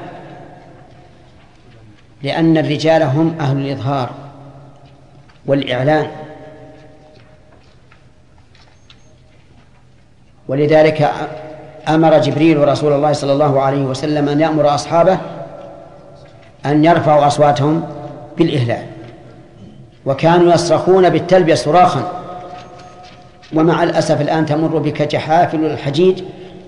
لأن الرجال هم أهل الإظهار والإعلان، ولذلك أمر جبريل رسول الله صلى الله عليه وسلم أن يأمر أصحابه أن يرفعوا أصواتهم بالإهلال، وكانوا يصرخون بالتلبية صراخا. ومع الأسف الآن تمر بك جحافل الحجيج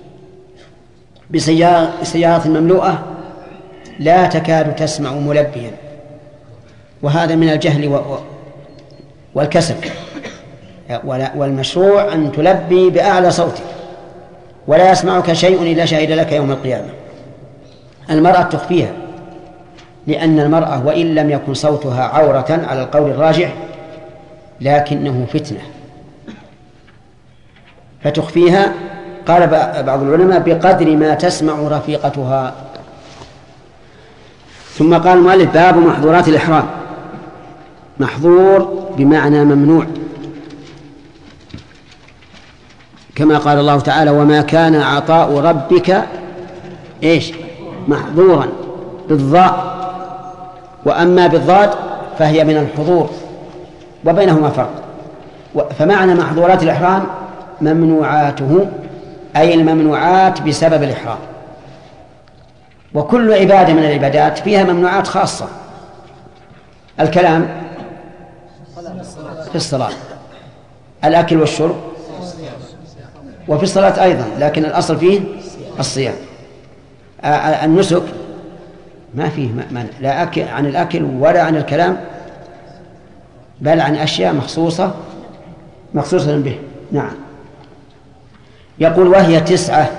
بسيارات مملوءة لا تكاد تسمع ملبيا، وهذا من الجهل والكسل. والمشروع أن تلبي بأعلى صوتك ولا يسمعك شيء إلا شهد لك يوم القيامة. المرأة تخفيها لأن المرأة وإن لم يكن صوتها عورة على القول الراجح لكنه فتنة، فتخفيها. قال بعض العلماء بقدر ما تسمع رفيقتها. ثم قال المؤلف باب محظورات الإحرام. محظور بمعنى ممنوع، كما قال الله تعالى وما كان عطاء ربك إيش محظورا بالضاء، وأما بالضاد فهي من الحضور وبينهما فرق. فمعنى محظورات الإحرام ممنوعاته، أي الممنوعات بسبب الإحرام. وكل عبادة من العبادات فيها ممنوعات خاصة. الكلام في الصلاة، الأكل والشرب، وفي الصلاة أيضا، لكن الأصل فيه الصيام. النسك ما فيه منع، لا أكل عن الأكل ولا عن الكلام، بل عن أشياء مخصوصة مخصوصة به. نعم. يقول وهي تسعة،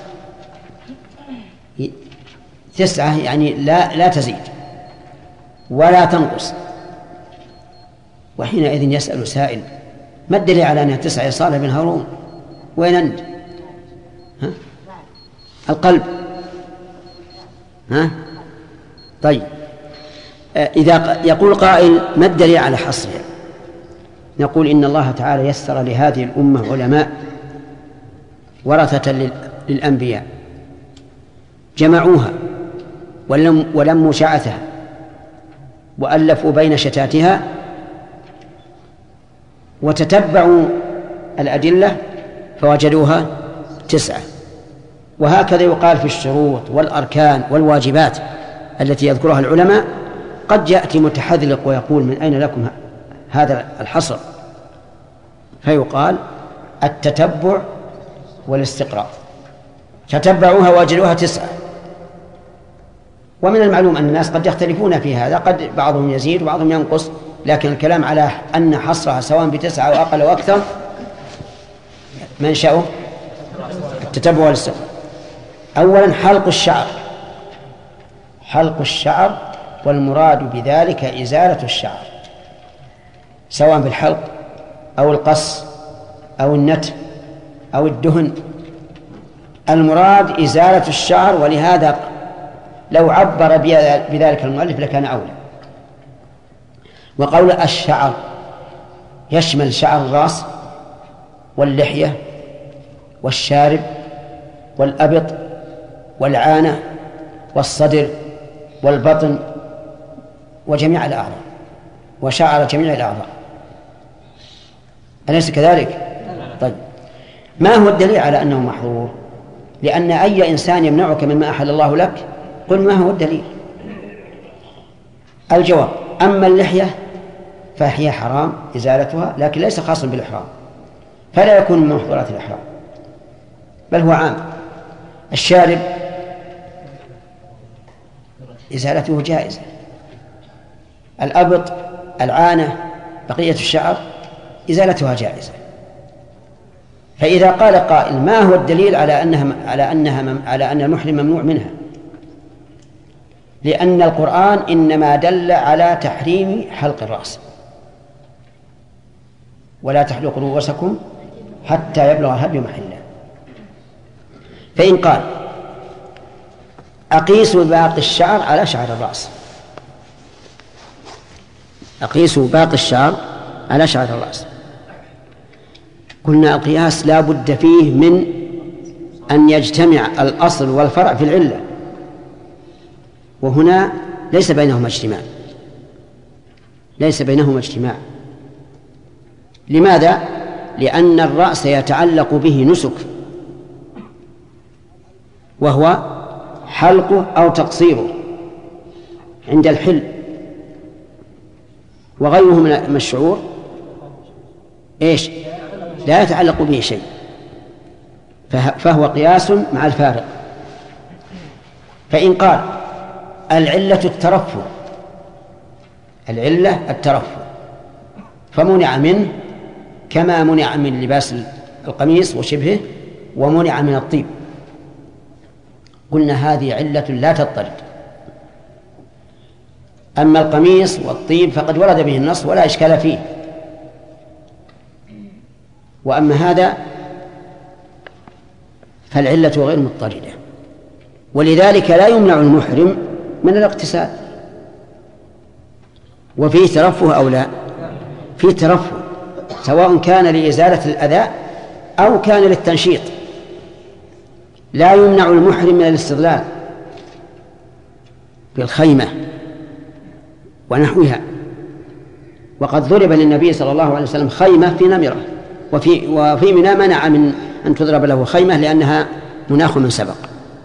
تسعة يعني لا لا تزيد ولا تنقص. وحينئذ يسأل سائل ما الدليل على أنها تسعة يا صالح بن هارون؟ وين أنت؟ ها؟ القلب. ها؟ طيب إذا يقول قائل ما الدليل على حصرها؟ نقول إن الله تعالى يسر لهذه الأمة علماء ورثة للأنبياء جمعوها ولموا شعثها وألفوا بين شتاتها وتتبعوا الأدلة فوجدوها تسعة. وهكذا يقال في الشروط والأركان والواجبات التي يذكرها العلماء. قد يأتي متحذلق ويقول من أين لكم هذا الحصر؟ فيقال التتبع والاستقراء. تتبعوها وجدوها تسعة. ومن المعلوم أن الناس قد يختلفون في هذا، قد بعضهم يزيد وبعضهم ينقص، لكن الكلام على أن حصرها سواء بتسعة أو أقل أو أكثر منشأه التتبع والاستقراء. أولا حلق الشعر، حلق الشعر والمراد بذلك إزالة الشعر سواء بالحلق أو القص أو النتف أو الدهن، المراد إزالة الشعر. ولهذا لو عبر بذلك المؤلف لكان أولى. وقول الشعر يشمل شعر الرأس واللحية والشارب والأبط والعانة والصدر والبطن وجميع الأعضاء وشعر جميع الأعضاء. أليس كذلك؟ طيب، ما هو الدليل على أنه محظور؟ لأن أي إنسان يمنعك مما أحل الله لك قل ما هو الدليل. الجواب: أما اللحية فهي حرام إزالتها، لكن ليس خاصا بالإحرام، فلا يكون من محظورات الإحرام، بل هو عام. الشارب إزالته جائزة، الأبط، العانة، بقية الشعر إزالتها جائزة. فإذا قال قائل ما هو الدليل على أنها على أنها على أن المحرم ممنوع منها؟ لأن القرآن إنما دل على تحريم حلق الرأس، ولا تحلقوا رؤوسكم حتى يبلغ الهدي محله. فإن قال أقيسوا باقي الشعر على شعر الرأس، أقيسوا باقي الشعر على شعر الرأس، قلنا القياس لا بد فيه من أن يجتمع الأصل والفرع في العلة، وهنا ليس بينهما اجتماع، ليس بينهما اجتماع. لماذا؟ لأن الرأس يتعلق به نسك، وهو حلقه أو تقصيره عند الحل، وغيره من الشعور إيش؟ لا يتعلق به شيء، فهو قياس مع الفارق. فإن قال العلة الترفه، العلة الترفه فمنع منه كما منع من لباس القميص وشبهه ومنع من الطيب، قلنا هذه علة لا تضطرد. أما القميص والطيب فقد ورد به النص ولا إشكال فيه، وأما هذا فالعلة غير مضطردة، ولذلك لا يمنع المحرم من الاغتسال. وفيه ترفه أو لا؟ فيه ترفه، سواء كان لإزالة الأذى أو كان للتنشيط. لا يمنع المحرم من الاستظلال بالخيمة ونحوها، وقد ضرب للنبي صلى الله عليه وسلم خيمة في نمرة، وفي, وفي منى منع من أن تضرب له خيمة لأنها مناخ من سبق.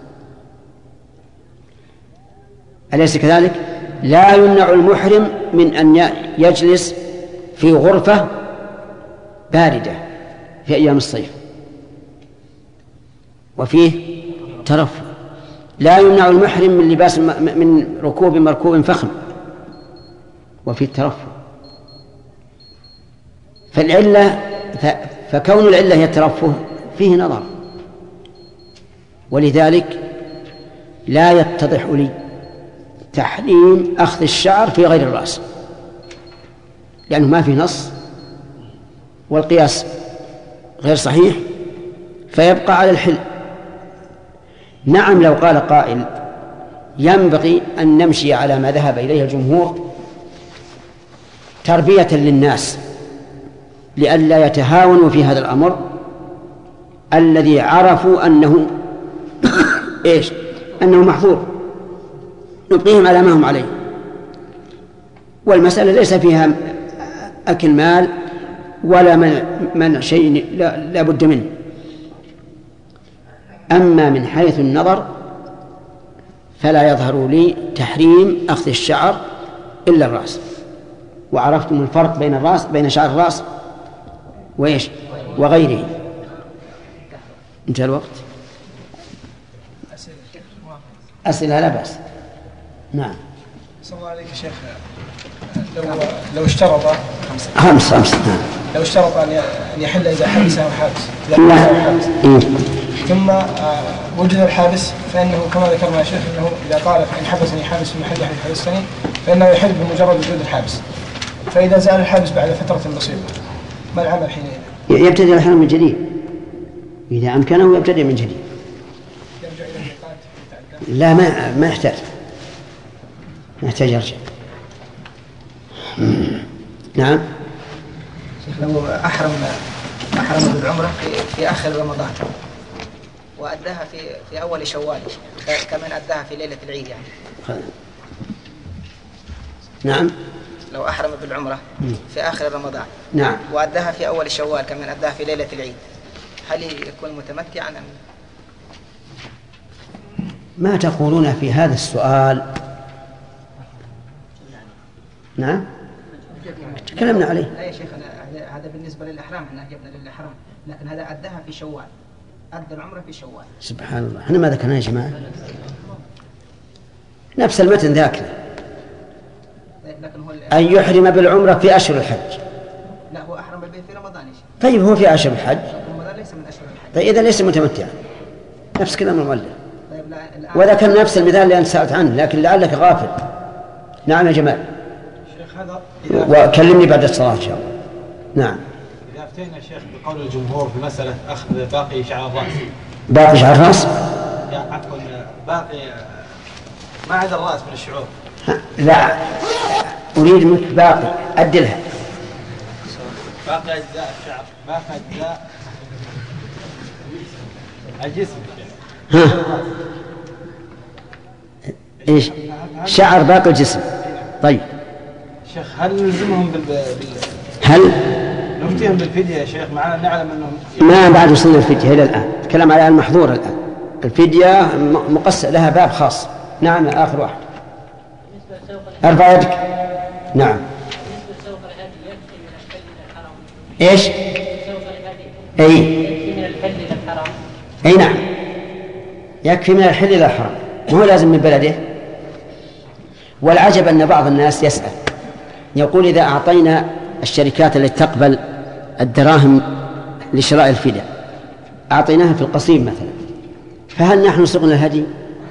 أليس كذلك؟ لا يمنع المحرم من أن يجلس في غرفة باردة في أيام الصيف، وفيه ترفه. لا يمنع المحرم من لباس من ركوب مركوب فخم، وفيه الترفه. فالعلة فكون العلة هي الترفه فيه نظر، ولذلك لا يتضح لي تحريم أخذ الشعر في غير الرأس، لأنه ما في نص والقياس غير صحيح، فيبقى على الحل. نعم، لو قال قائل ينبغي أن نمشي على ما ذهب إليه الجمهور تربية للناس لئلا يتهاونوا في هذا الأمر الذي عرفوا أنه إيش؟ أنه محظور، نبقيهم على ما هم عليه، والمسألة ليس فيها أكل مال ولا منع, منع شيء لا, لا بد منه. أما من حيث النظر فلا يظهر لي تحريم أخذ الشعر إلا الرأس، وعرفتم الفرق بين الرأس بين شعر الرأس وإيش وغيره. انتهى الوقت. أسئلة لا بأس. نعم. صلى الله عليك يا شيخ، لو لو اشترط خمس خمس نعم. لو اشترط أن يحل إذا حبس أو حابس إذا حبس أو حابس إيه؟ ثم وجد الحابس، فإنه كما ذكرنا يا شيخ أنه إذا قال إن حبسني حابس في محل يحل حبسني فإنه يحل بمجرد وجود الحابس. فإذا زال الحابس بعد فترة بسيطة ما العمل حينئذ؟ يبتدئ الحل من جديد، إذا أمكنه يبتدئ من جديد. يرجع إلى الميقات؟ لا، ما ما يحتاج ما يحتاج يرجع. نعم. لو أحرم أحرم بالعمرة في آخر رمضان وأداها في في أول شوال كمن أداها في ليلة العيد يعني. نعم. لو أحرم بالعمرة في آخر رمضان نعم وأداها في أول شوال كمن أداها في ليلة العيد، هل يكون متمتعا أم؟ ما تقولون في هذا السؤال؟ نعم تكلمنا عليه. لا يا شيخ، هذا بالنسبة للإحرام، احنا جبنا للإحرام، لكن هذا أداها في شوال، أدى العمرة في شوال. سبحان الله، احنا ما ذكرنا يا جماعة نفس المتن ذاكره، أن يحرم بالعمرة في أشهر الحج. لا هو أحرم به في رمضان يا شيخ. طيب هو في أشهر الحج. رمضان ليس من أشهر الحج. طيب إذا ليس متمتعا، نفس كلام المؤلف. طيب وذكر نفس المثال اللي أنت سألت عنه، لكن لعلك غافل. نعم يا جمال. شيخ هذا وكلمني بعد الصلاة إن شاء الله. نعم. إذا أفتينا يا شيخ بقول الجمهور في مسألة أخذ باقي شعر الرأس. باقي شعر الرأس؟ يعني عفوا باقي ما عدا الرأس من الشعور. لا أريد منك باقي أدلها. باقي أجزاء الشعر، باقي أجزاء الجسم. ها إيش؟ شعر باقي الجسم. طيب شيخ هل نلزمهم بال بال هل نفتيهم بالفدية يا شيخ؟ معنا نعلم أنهم ما بعد وصلنا الفدية إلى الآن، تكلم على المحظور الآن. الفدية مقصر لها باب خاص. نعم آخر واحد. ارفع يدك. نعم. ايش؟ اي اي نعم يكفي من الحل الى الحرم، ما هو لازم من بلده. والعجب ان بعض الناس يسأل يقول اذا اعطينا الشركات التي تقبل الدراهم لشراء الفداء اعطيناها في القصيم مثلا، فهل نحن سقنا الهدي؟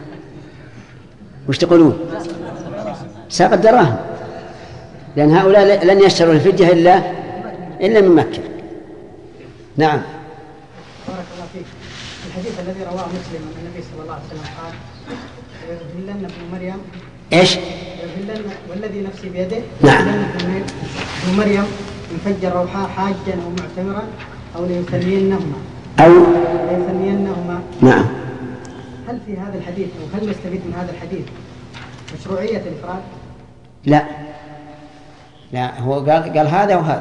وش تقولون؟ ساق الدراهم، لأن هؤلاء لن يشتروا الفدية إلا إلا من مكة. نعم. بارك الله فيك. الحديث الذي رواه مسلم عن النبي صلى الله عليه وسلم قال: "ويذلن ابن مريم". إيش؟ "ويذلن والذي نفسي بيده". نعم. ابن مريم يفجر روحا حاجا ومعتمرا أو ليثنينهما. أو ليثنينهما. نعم. هل في هذا الحديث أو هل نستفيد من هذا الحديث مشروعية الإفراد؟ لا لا هو قال قال هذا وهذا،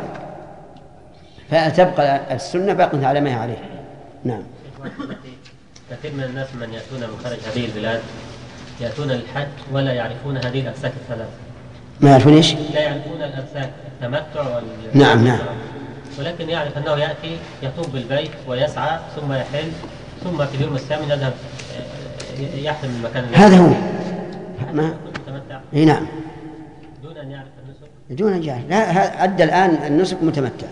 فتبقى السنة باقية على ما هي عليه. نعم. كثير من الناس من يأتون من خارج هذه البلاد يأتون للحج ولا يعرفون هذه الأمساك الثلاث. ما يعرفون ايش؟ لا يعرفون الأمساك، التمتع وال نعم نعم. ولكن يعرف أنه يأتي يطوف بالبيت ويسعى ثم يحل ثم في اليوم الثامن يذهب يحرم من مكان هذا هو ما اي نعم دون أن يعرف النسك. دون أن يعرف. لا أدى الآن النسك متمتع.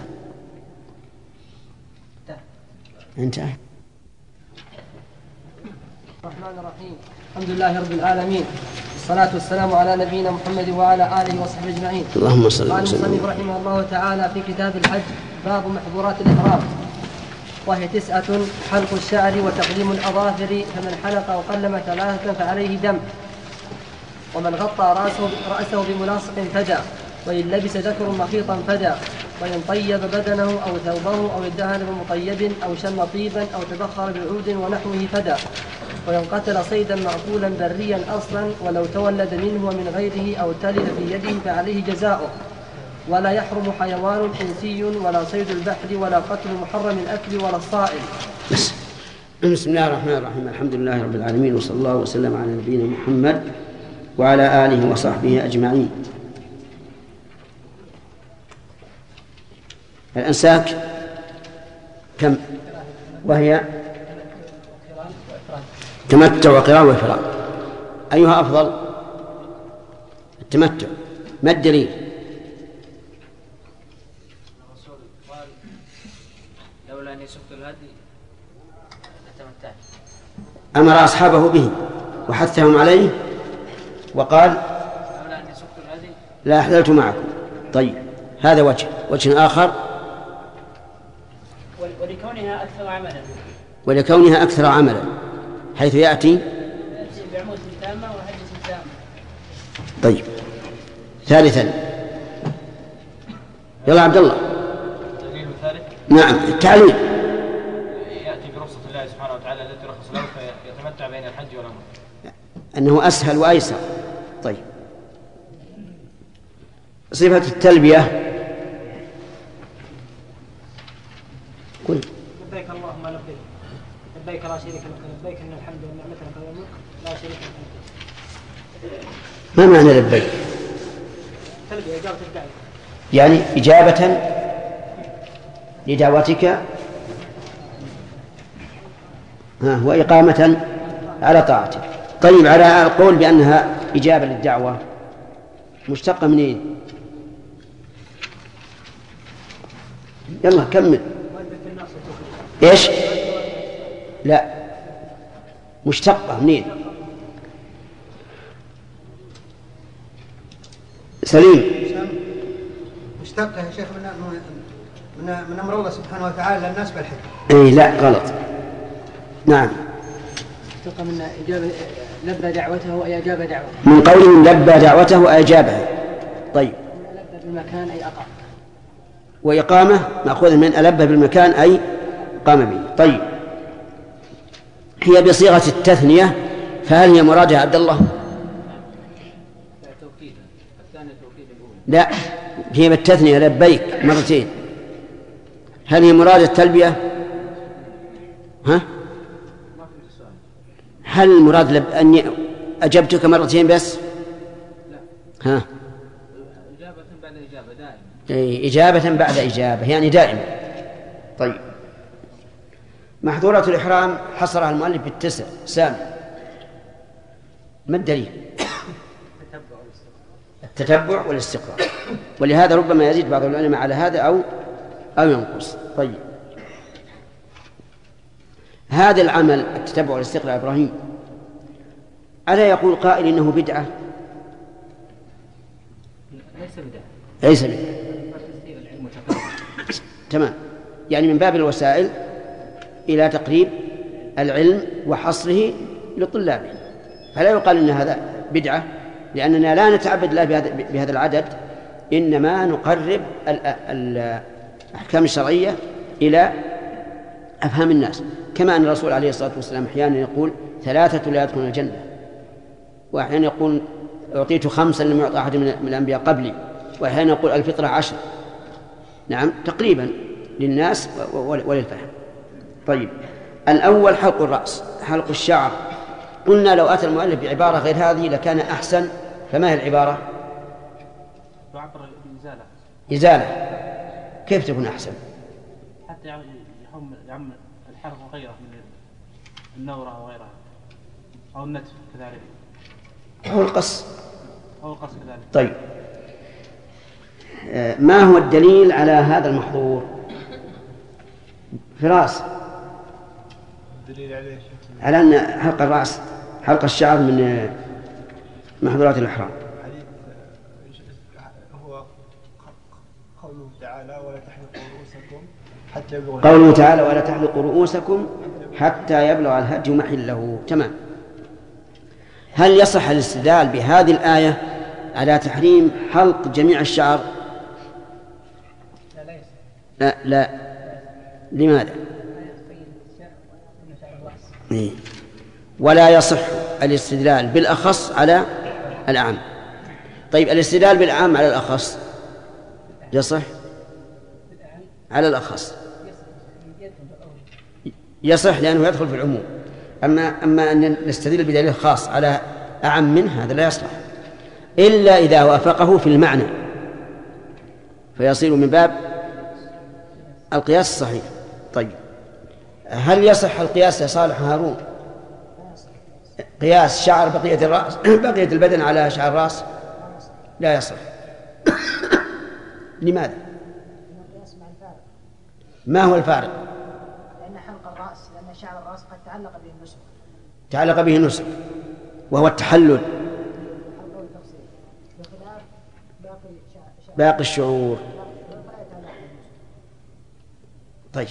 انتهى. الرحمن الرحيم. الحمد لله رب العالمين، والصلاة والسلام على نبينا محمد وعلى آله وصحبه أجمعين. اللهم صل وسلم. قال المصنف رحمه الله تعالى في كتاب الحج: باب محظورات الإحرام، وهي تسعة: حلق الشعر وتقليم الأظافر، فمن حلق وقلم ثلاثة فعليه دم، ومن غطى رأسه, رأسه بملاصق فدى، وإن لبس ذكر مخيطا فدى، وإن طيب بدنه أو ثوبه أو ادهن بمطيب أو شم طيبا أو تبخر بعود ونحوه فدى، وإن قتل صيدا مأكولا بريا أصلا ولو تولد منه ومن غيره أو تلف في يده فعليه جزاؤه، ولا يحرم حيوان إنسي ولا صيد البحر ولا قتل محرم الأكل ولا الصائم. بسم الله الرحمن الرحيم. الحمد لله رب العالمين، وصلى الله وسلم على نبينا محمد وعلى آله وصحبه أجمعين. الأنساك كم؟ وهي تمتع وقران وإفراد. أيها أفضل؟ التمتع. ما الدليل؟ الرسول قال: لولا أني سقت الهدي لتمتعت. أمر أصحابه به وحثهم عليه وقال: لولا أني سقت الهدي لا أحللت معكم. طيب هذا وجه. وجه آخر: ولكونها أكثر عملا. ولكونها أكثر عملا، حيث يأتي بعمود تامة وهجس تامة. طيب. ثالثا يلا عبد الله. الدليل الثالث. نعم التعليل. يأتي برخصة الله سبحانه وتعالى التي رخص التمتع بين الحج والعمرة أنه أسهل وأيسر. طيب صفة التلبية قل لبيك اللهم لبيك لبيك لا شريك لك لبيك إن الحمد والنعمة لك والملك لا شريك لك. ما معنى لبيك؟ تلبية إجابة الدعوة، يعني إجابة لدعوتك ها وإقامة على طاعتك. طيب على القول بأنها إجابة للدعوة مشتقة منين؟ يلا كمل. إيش؟ لا مشتقة منين؟ سليم. مشتقة يا شيخ من من من أمر الله سبحانه وتعالى للناس بالحج. إيه لا غلط. نعم. مشتقة من إجابة لبى دعوته وأجاب دعوته. من قوله لبى دعوته وأجابها. طيب. لبى بالمكان أي أقام. وإقامة مأخوذ من ألب بالمكان أي قام به. طيب هي بصيغة التثنية فهل هي مرادة عبد الله؟ لا هي بالتثنية لبيك مرتين. هل هي مرادة التلبية؟ ها؟ هل المراد لب أني أجبتك مرتين بس؟ ها؟ إجابة بعد إجابة دائما. أي إجابة بعد إجابة يعني دائما. طيب محظورات الإحرام حصرها المؤلف بالتسع. سامي ما الدليل؟ التتبع والاستقراء، ولهذا ربما يزيد بعض العلماء على هذا أو أو ينقص. طيب هذا العمل التتبع والاستقراء إبراهيم ألا يقول قائل إنه بدعة؟ ليس بدعة. ليس بدعة. تمام، يعني من باب الوسائل إلى تقريب العلم وحصره لطلابه، فلا يقال إن هذا بدعة، لأننا لا نتعبد الله بهذا العدد، إنما نقرب الأحكام الشرعية إلى أفهام الناس، كما أن الرسول عليه الصلاة والسلام أحيانا يقول ثلاثة لا يدخلون الجنة، وأحيانا يقول أعطيت خمسا لم يعطى أحد من الأنبياء قبلي، وأحيانا يقول الفطرة عشر. نعم تقريبا للناس وللفهم. طيب الأول حلق الرأس، حلق الشعر. قلنا لو أتى المؤلف بعبارة غير هذه لكان أحسن، فما هي العبارة؟ تعبر الإزالة. إزالة كيف تكون أحسن؟ حتى يعم الحلق غيره من النورة وغيرها، أو النتف كذلك، أو القص. أو القص كذلك. طيب ما هو الدليل على هذا المحظور؟ فراس الدليل عليه على أن حلق الرأس حلق الشعر من محظورات الإحرام. هو قوله تعالى ولا تحلقوا رؤوسكم حتى يبلغ قوله تعالى ولا تحلقوا رؤوسكم حتى يبلغ الهدي محله. تمام. هل يصح الاستدلال بهذه الآية على تحريم حلق جميع الشعر؟ لا لا. لماذا؟ إيه؟ ولا يصح الاستدلال بالأخص على الأعم. طيب الاستدلال بالأعم على الأخص يصح؟ على الأخص يصح لأنه يدخل في العموم. أما أما أن نستدل بدليل خاص على أعم منه هذا لا يصلح، إلا إذا وافقه في المعنى فيصير من باب القياس الصحيح. طيب هل يصح القياس يا صالح هارون؟ قياس شعر بقية الرأس بقية البدن على شعر الرأس؟ لا يصح. لماذا؟ ما هو الفارق؟ لأن حلق الرأس لأن شعر الرأس قد تعلق به النسك. تعلق به النسك وهو التحلل باقي الشعور. طيب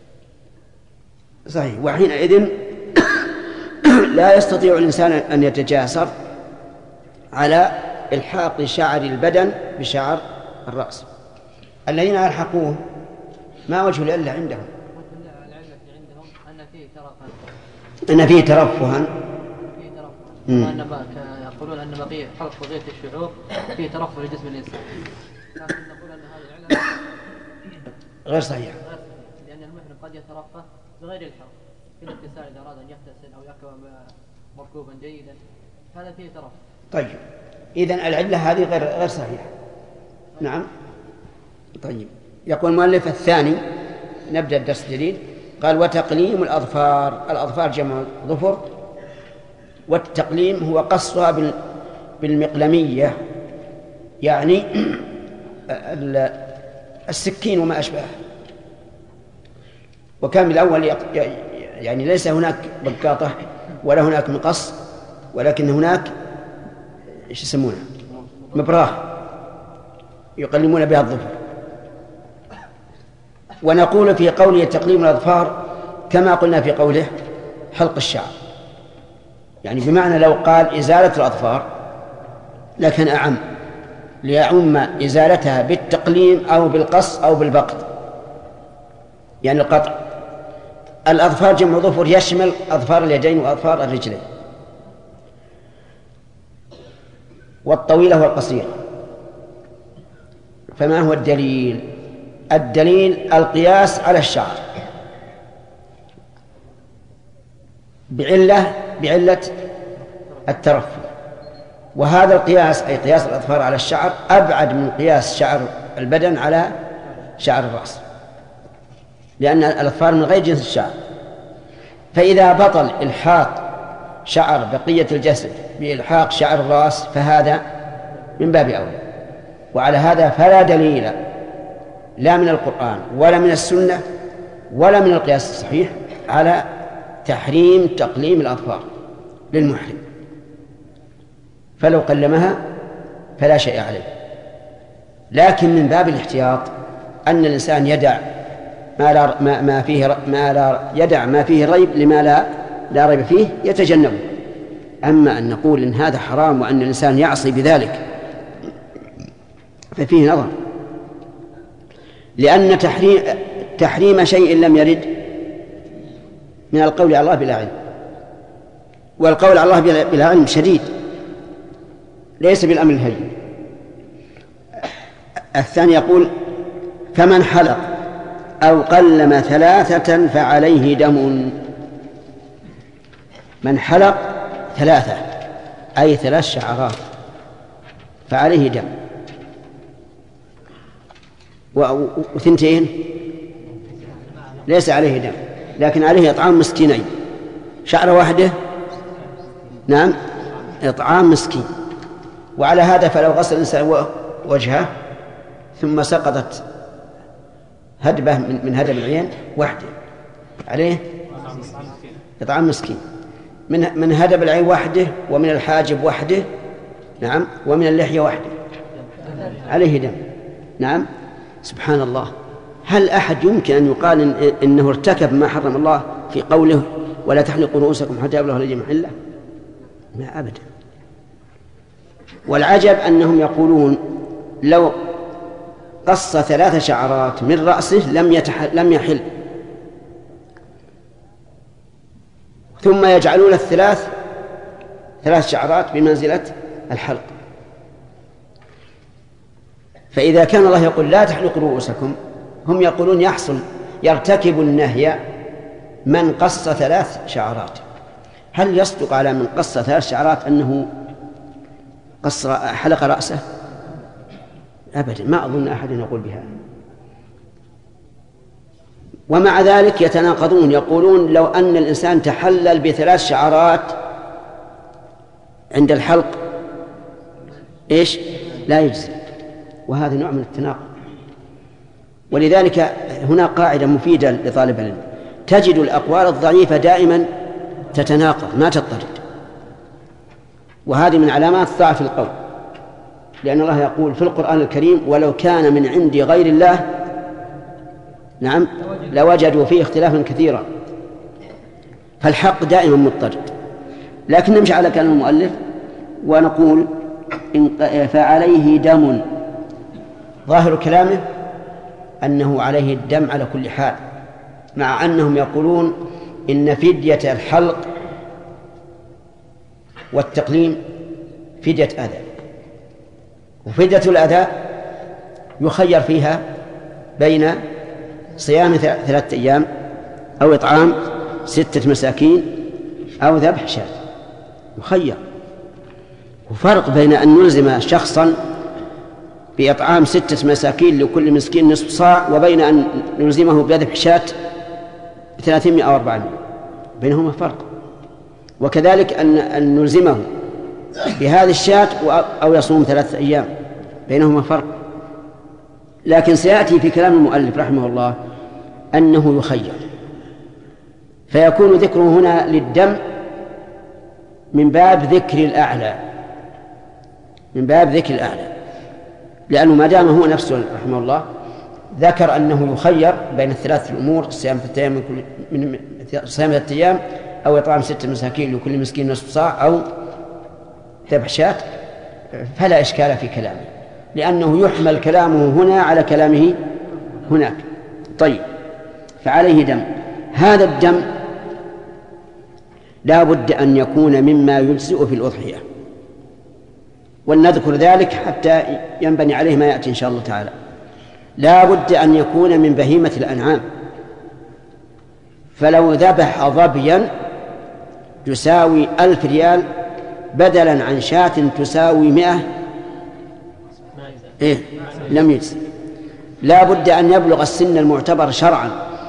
صحيح. وحينئذ لا يستطيع الإنسان أن يتجاسر على إلحاق شعر البدن بشعر الرأس. الذين ألحقوه ما وجه العلة عندهم؟ أن فيه ترفها. فيه ترفها. وأن يقولون أن بقية حلق بقية الشعور فيه ترفه لجسم الإنسان. لكن نقول أن هذا العلم غير صحيح. لأن المحرم قد يترفه بغير الحرف في الاغتسال إذا أراد أن يغتسل أو يركب مركوبا جيدا، هذا فيه ترفه. طيب إذن العلة هذه غير غير صحيحة. نعم. طيب يقول المؤلف الثاني، نبدأ الدرس الجديد. قال وتقليم الأظفار. الأظفار جمع ظفر، والتقليم هو قصها بالمقلمية، يعني السكين وما أشبهه. وكان بالأول يعني ليس هناك بقاطة ولا هناك مقص، ولكن هناك ايش يسمونه مبراه يقلمون بها الظفر. ونقول في قوله تقليم الأظفار كما قلنا في قوله حلق الشعر، يعني بمعنى لو قال إزالة الأظفار لكن أعم، ليعم إزالتها بالتقليم أو بالقص أو بالبقط، يعني القطع. الأظفار جمع ظفر يشمل أظفار اليدين وأظفار الرجلين، والطويلة والقصيرة. فما هو الدليل؟ الدليل القياس على الشعر بعلة بعلة الترفه، وهذا القياس أي قياس الأظفار على الشعر أبعد من قياس شعر البدن على شعر الرأس، لأن الأظفار من غير جنس الشعر. فإذا بطل إلحاق شعر بقية الجسد بإلحاق شعر الرأس فهذا من باب أولى. وعلى هذا فلا دليل لا من القرآن ولا من السنة ولا من القياس الصحيح على تحريم تقليم الأظفار للمحرم، فلو قلمها فلا شيء عليه. لكن من باب الاحتياط أن الإنسان يدع ما لا ما ما فيه ما لا يدع ما فيه ريب لما لا لا ريب فيه يتجنبه. أما أن نقول إن هذا حرام وأن الإنسان يعصي بذلك ففيه نظر، لأن تحريم تحريم شيء لم يرد من القول على الله بلا علم، والقول على الله بلا علم شديد ليس بالأمر الهين. الثاني يقول فمن حلق أو قلم ثلاثة فعليه دم. من حلق ثلاثة أي ثلاث شعرات فعليه دم، وثنتين ليس عليه دم لكن عليه إطعام مسكينين. شعرة واحدة نعم إطعام مسكين. وعلى هذا فلو غسل الإنسان وجهه ثم سقطت هدبة من هدب العين واحدة عليه إطعام مسكين، من من هدب العين واحدة ومن الحاجب واحدة نعم ومن اللحية واحدة عليه دم. نعم سبحان الله، هل أحد يمكن أن يقال إن إنه ارتكب ما حرم الله في قوله ولا تحلقوا رؤوسكم حتى يبلغ الهدي محله؟ لا أبدا. والعجب أنهم يقولون لو قص ثلاث شعرات من رأسه لم يتح... لم يحل، ثم يجعلون الثلاث ثلاث شعرات بمنزلة الحلق. فإذا كان الله يقول لا تحلقوا رؤوسكم، هم يقولون يحصل يرتكب النهي من قص ثلاث شعرات. هل يصدق على من قص ثلاث شعرات أنه قص حلق رأسه؟ أبدا، ما أظن أحد يقول بها. ومع ذلك يتناقضون، يقولون لو أن الإنسان تحلل بثلاث شعرات عند الحلق إيش لا يجزي، وهذا نوع من التناقض. ولذلك هنا قاعدة مفيدة لطالب العلم، تجد الأقوال الضعيفة دائما تتناقض ما تضطرد، وهذه من علامات ضعف القول، لأن الله يقول في القرآن الكريم ولو كان من عند غير الله نعم لوجدوا فيه اختلافا كثيرا، فالحق دائما مضطرد. لكن نمشي على كلام المؤلف ونقول إن فعليه دم، ظاهر كلامه أنه عليه الدم على كل حال، مع أنهم يقولون إن فدية الحلق والتقليم فدية أذى. وفدية الأذى يخير فيها بين صيام ثلاثة أيام أو إطعام ستة مساكين أو ذبح شاة، يخير. وفرق بين أن نلزم شخصا بإطعام ستة مساكين لكل مسكين نصف صاع وبين أن نلزمه بذبح شاة بثلاثمائة أو أربعمائة، بينهما فرق. وكذلك أن, أن نلزمه بهذه الشاة أو يصوم ثلاثة أيام، بينهما فرق. لكن سيأتي في كلام المؤلف رحمه الله أنه يخير، فيكون ذكره هنا للدم من باب ذكر الأعلى، من باب ذكر الأعلى، لأنه ما دام هو نفسه رحمه الله ذكر أنه يخير بين الثلاث الأمور، صيام ثلاثة أيام من صيام ثلاثة أيام أو إطعام ستة مساكين لكل مسكين نصف صاع أو ذبح شاة، فلا إشكال في كلامه، لأنه يحمل كلامه هنا على كلامه هناك. طيب، فعليه دم. هذا الدم لا بد أن يكون مما يجزئ في الأضحية، ولنذكر ذلك حتى ينبني عليه ما يأتي إن شاء الله تعالى. لا بد أن يكون من بهيمة الأنعام، فلو ذبح ظبيا تساوي ألف ريال بدلا عن شاة تساوي مئة إيه؟ لم يجزي. لا بد أن يبلغ السن المعتبر شرعا،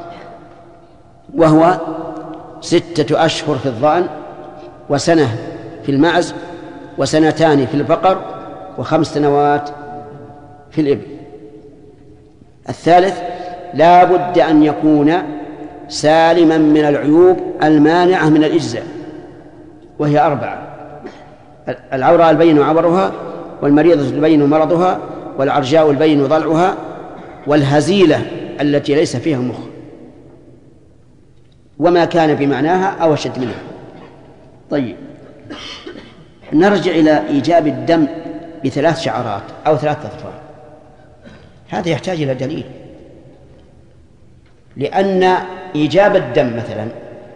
وهو ستة أشهر في الضأن، وسنة في المعز، وسنتان في البقر، وخمس سنوات في الإبل. الثالث لا بد أن يكون سالما من العيوب المانعة من الإجزاء، وهي أربعة: العوراء البين عورها، والمريضة البين مرضها، والعرجاء البين ضلعها، والهزيلة التي ليس فيها مخ، وما كان بمعناها أو أشد منها. طيب، نرجع إلى إيجاب الدم بثلاث شعرات أو ثلاث أظفار. هذا يحتاج إلى دليل، لأن إيجاب الدم مثلا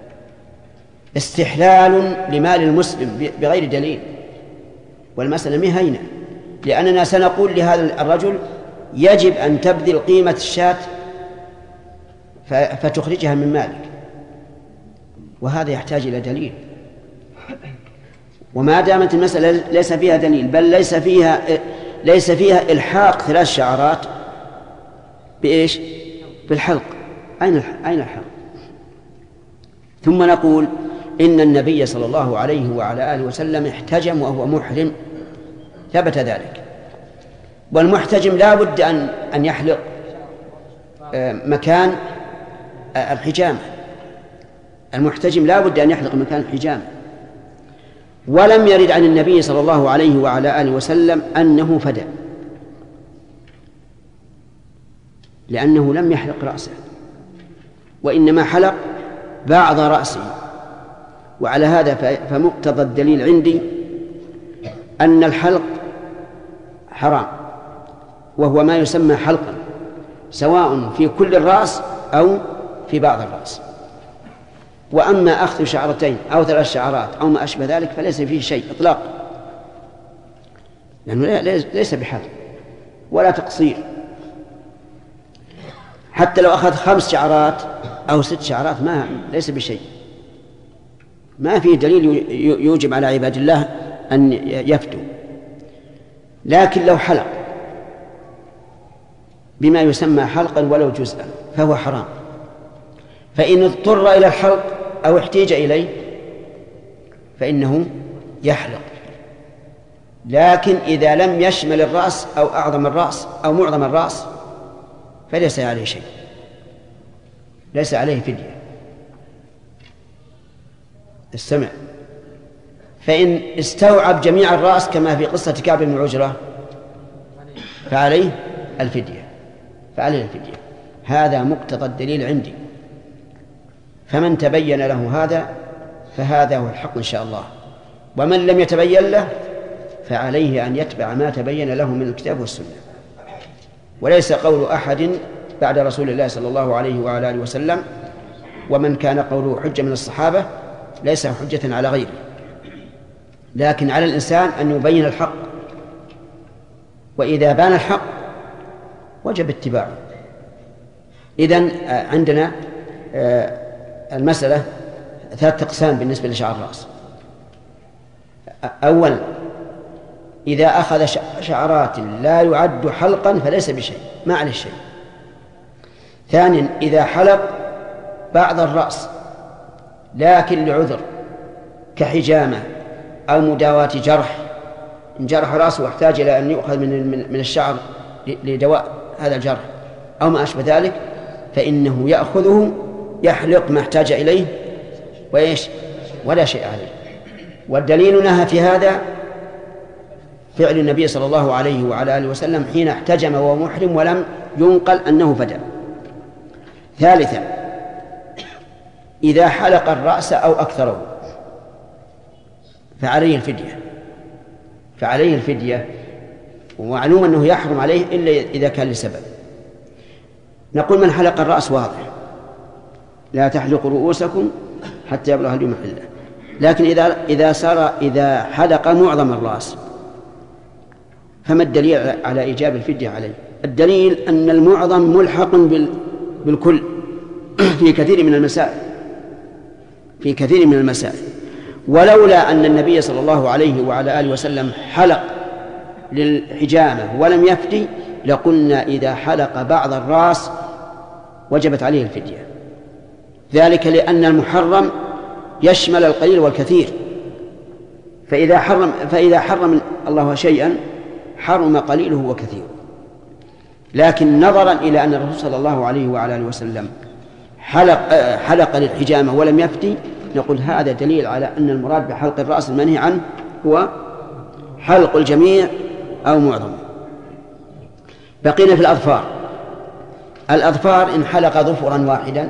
استحلال لمال المسلم بغير دليل، والمسألة مهينة، لأننا سنقول لهذا الرجل يجب أن تبذل قيمة الشاة فتخرجها من مالك، وهذا يحتاج إلى دليل. وما دامت المسألة ليس فيها دليل، بل ليس فيها ليس فيها إلحاق ثلاث شعرات بإيش؟ بالحلق. أين أين الحلق؟ ثم نقول إن النبي صلى الله عليه وعلى آله وسلم احتجم وهو محرم، ثبت ذلك. والمحتجم لا بد أن أن يحلق مكان الحجامة، المحتجم لا بد أن يحلق مكان الحجامة. ولم يرد عن النبي صلى الله عليه وعلى آله وسلم أنه فدى، لأنه لم يحلق رأسه، وإنما حلق بعض رأسه. وعلى هذا فمقتضى الدليل عندي أن الحلق حرام، وهو ما يسمى حلقا، سواء في كل الرأس أو في بعض الرأس. وأما أخذ شعرتين أو ثلاث شعرات أو ما أشبه ذلك فليس فيه شيء إطلاقا، لأنه ليس بحلق ولا تقصير. حتى لو أخذ خمس شعرات أو ست شعرات ما ليس بشيء، ما فيه دليل يوجب على عباد الله أن يفتوا. لكن لو حلق بما يسمى حلقا ولو جزءا فهو حرام، فإن اضطر إلى الحلق أو احتيج إليه فإنه يحلق. لكن إذا لم يشمل الرأس أو أعظم الرأس أو معظم الرأس فليس عليه شيء، ليس عليه فدية. استمع، فإن استوعب جميع الرأس كما في قصة كعب بن عجرة فعليه الفدية، فعليه الفدية. هذا مقتضى الدليل عندي، فمن تبين له هذا فهذا هو الحق إن شاء الله، ومن لم يتبين له فعليه أن يتبع ما تبين له من الكتاب والسنة. وليس قول أحد بعد رسول الله صلى الله عليه وعلى آله وسلم، ومن كان قوله حجة من الصحابة ليس حجة على غيره. لكن على الإنسان أن يبين الحق، وإذا بان الحق وجب اتباعه. إذن عندنا المسألة ثلاثة أقسام بالنسبة لشعر الرأس. أولا إذا أخذ شعرات لا يعد حلقا فليس بشيء، ما عليه شيء. ثانيا إذا حلق بعض الرأس لكن لعذر كحجامة أو مداواة جرح، إن جرح رأسه واحتاج إلى أن يؤخذ من من الشعر لدواء هذا الجرح أو ما أشبه ذلك، فإنه يأخذه يحلق ما احتاج إليه وإيش ولا شيء عليه. والدليل نهى في هذا فعل النبي صلى الله عليه وعلى آله وسلم حين احتجم وهو محرم ولم ينقل أنه فدى. ثالثا إذا حلق الرأس أو أكثره فعليه الفدية، فعليه الفدية ومعلوم أنه يحرم عليه إلا إذا كان لسبب. نقول من حلق الرأس واضح، لا تحلقوا رؤوسكم حتى يبلغ الهدي محله. لكن إذا إذا صار إذا حلق معظم الرأس فما الدليل على إيجاب الفدية عليه؟ الدليل أن المعظم ملحق بالكل في كثير من المسائل في كثير من المسائل ولولا أن النبي صلى الله عليه وعلى آله وسلم حلق للحجامة ولم يفدي لقلنا إذا حلق بعض الرأس وجبت عليه الفدية، ذلك لأن المحرم يشمل القليل والكثير، فإذا حرم فإذا حرم الله شيئا حرم قليله وكثيره. لكن نظرا إلى أن الرسول صلى الله عليه وعلى آله وسلم حلق حلق للحجامة ولم يفتي نقول هذا دليل على أن المراد بحلق الرأس المنهي عنه هو حلق الجميع أو معظمه. بقينا في الأظفار. الأظفار إن حلق ظفرا واحدا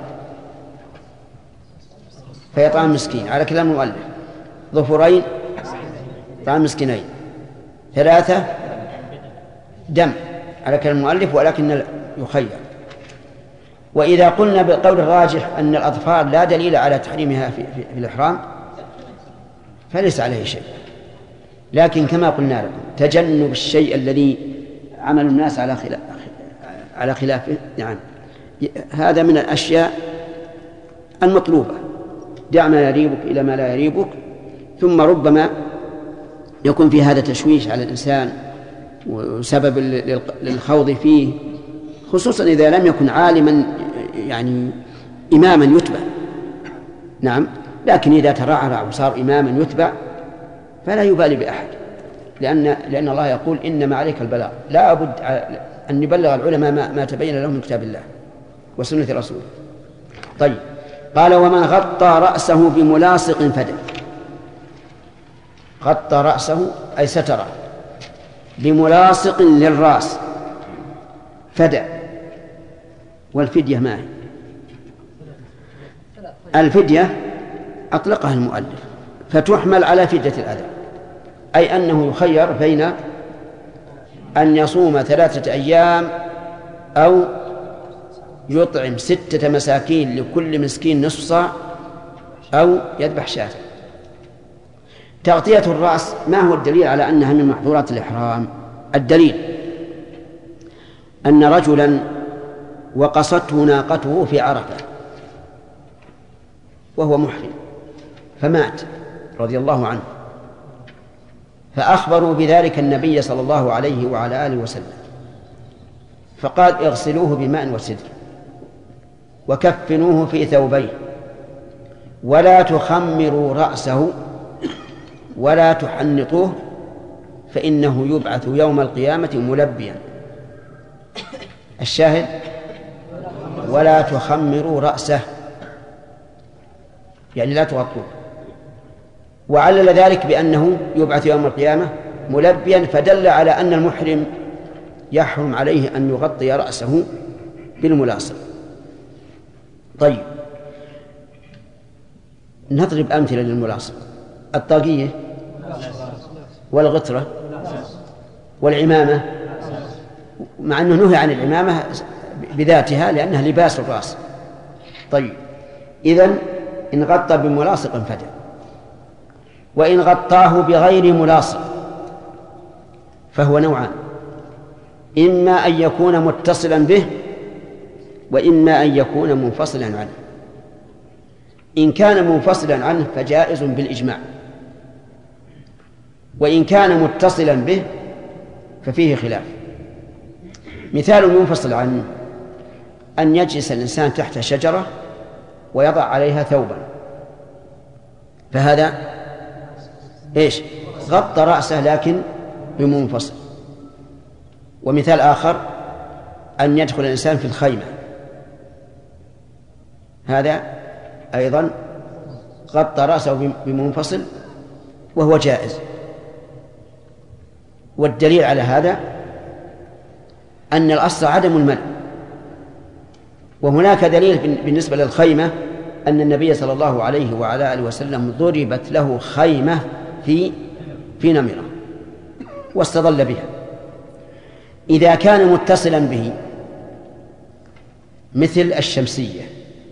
فيطعم مسكين على كلام المؤلف، ظفرين طعام مسكينين، ثلاثة دم على كلام المؤلف ولكن يخير. وإذا قلنا بالقول الراجح أن الأظفار لا دليل على تحريمها في, في, في الإحرام فليس عليه شيء، لكن كما قلنا لكم تجنب الشيء الذي عمل الناس على خلاف على خلافه يعني هذا من الأشياء المطلوبة. دع ما يريبك إلى ما لا يريبك. ثم ربما يكون في هذا تشويش على الإنسان وسبب للخوض فيه، خصوصا إذا لم يكن عالما يعني إماما يتبع. نعم، لكن إذا ترعرع وصار إماما يتبع فلا يبالي بأحد، لأن لأن الله يقول إنما عليك البلاغ، لا بد أن يبلغ العلماء ما, ما تبين لهم من كتاب الله وسنة رسوله. طيب، قال ومن غطى رأسه بملاصق فدى. غطى رأسه أي ستره بملاصق للرأس فدى. والفدية ما هي؟ الفدية أطلقها المؤلف فتحمل على فدية الأذى، أي أنه يخير بين أن يصوم ثلاثة أيام أو يطعم ستة مساكين لكل مسكين نصف صاع أو يذبح شاة. تغطية الرأس ما هو الدليل على أنها من محظورات الإحرام؟ الدليل أن رجلا وقصته ناقته في عرفة وهو محرم فمات رضي الله عنه، فأخبروا بذلك النبي صلى الله عليه وعلى آله وسلم، فقال اغسلوه بماء وسدر وكفنوه في ثوبين ولا تخمروا رأسه ولا تحنطوه فإنه يبعث يوم القيامة ملبيا. الشاهد ولا تخمروا رأسه يعني لا تغطوه، وعلل ذلك بأنه يبعث يوم القيامة ملبيا، فدل على أن المحرم يحرم عليه أن يغطي رأسه بالملاصق. طيب، نضرب أمثلة للملاصق. الطاقية والغترة والعمامة، مع أنه نهي عن العمامة بذاتها لأنها لباس الرأس. طيب، إذن إن غطى بملاصق فدى. وإن غطاه بغير ملاصق فهو نوعان: إما أن يكون متصلا به وإما أن يكون منفصلا عنه. إن كان منفصلا عنه فجائز بالإجماع، وإن كان متصلا به ففيه خلاف. مثال المنفصل عنه أن يجلس الإنسان تحت شجرة ويضع عليها ثوبا، فهذا إيش؟ غطى رأسه لكن بمنفصل. ومثال آخر أن يدخل الإنسان في الخيمة، هذا أيضا غطى رأسه بمنفصل وهو جائز. والدليل على هذا أن الأصل عدم المنع. وهناك دليل بالنسبة للخيمة أن النبي صلى الله عليه وعلى آله وسلم ضربت له خيمة في في نمرة واستظل بها. إذا كان متصلا به مثل الشمسية،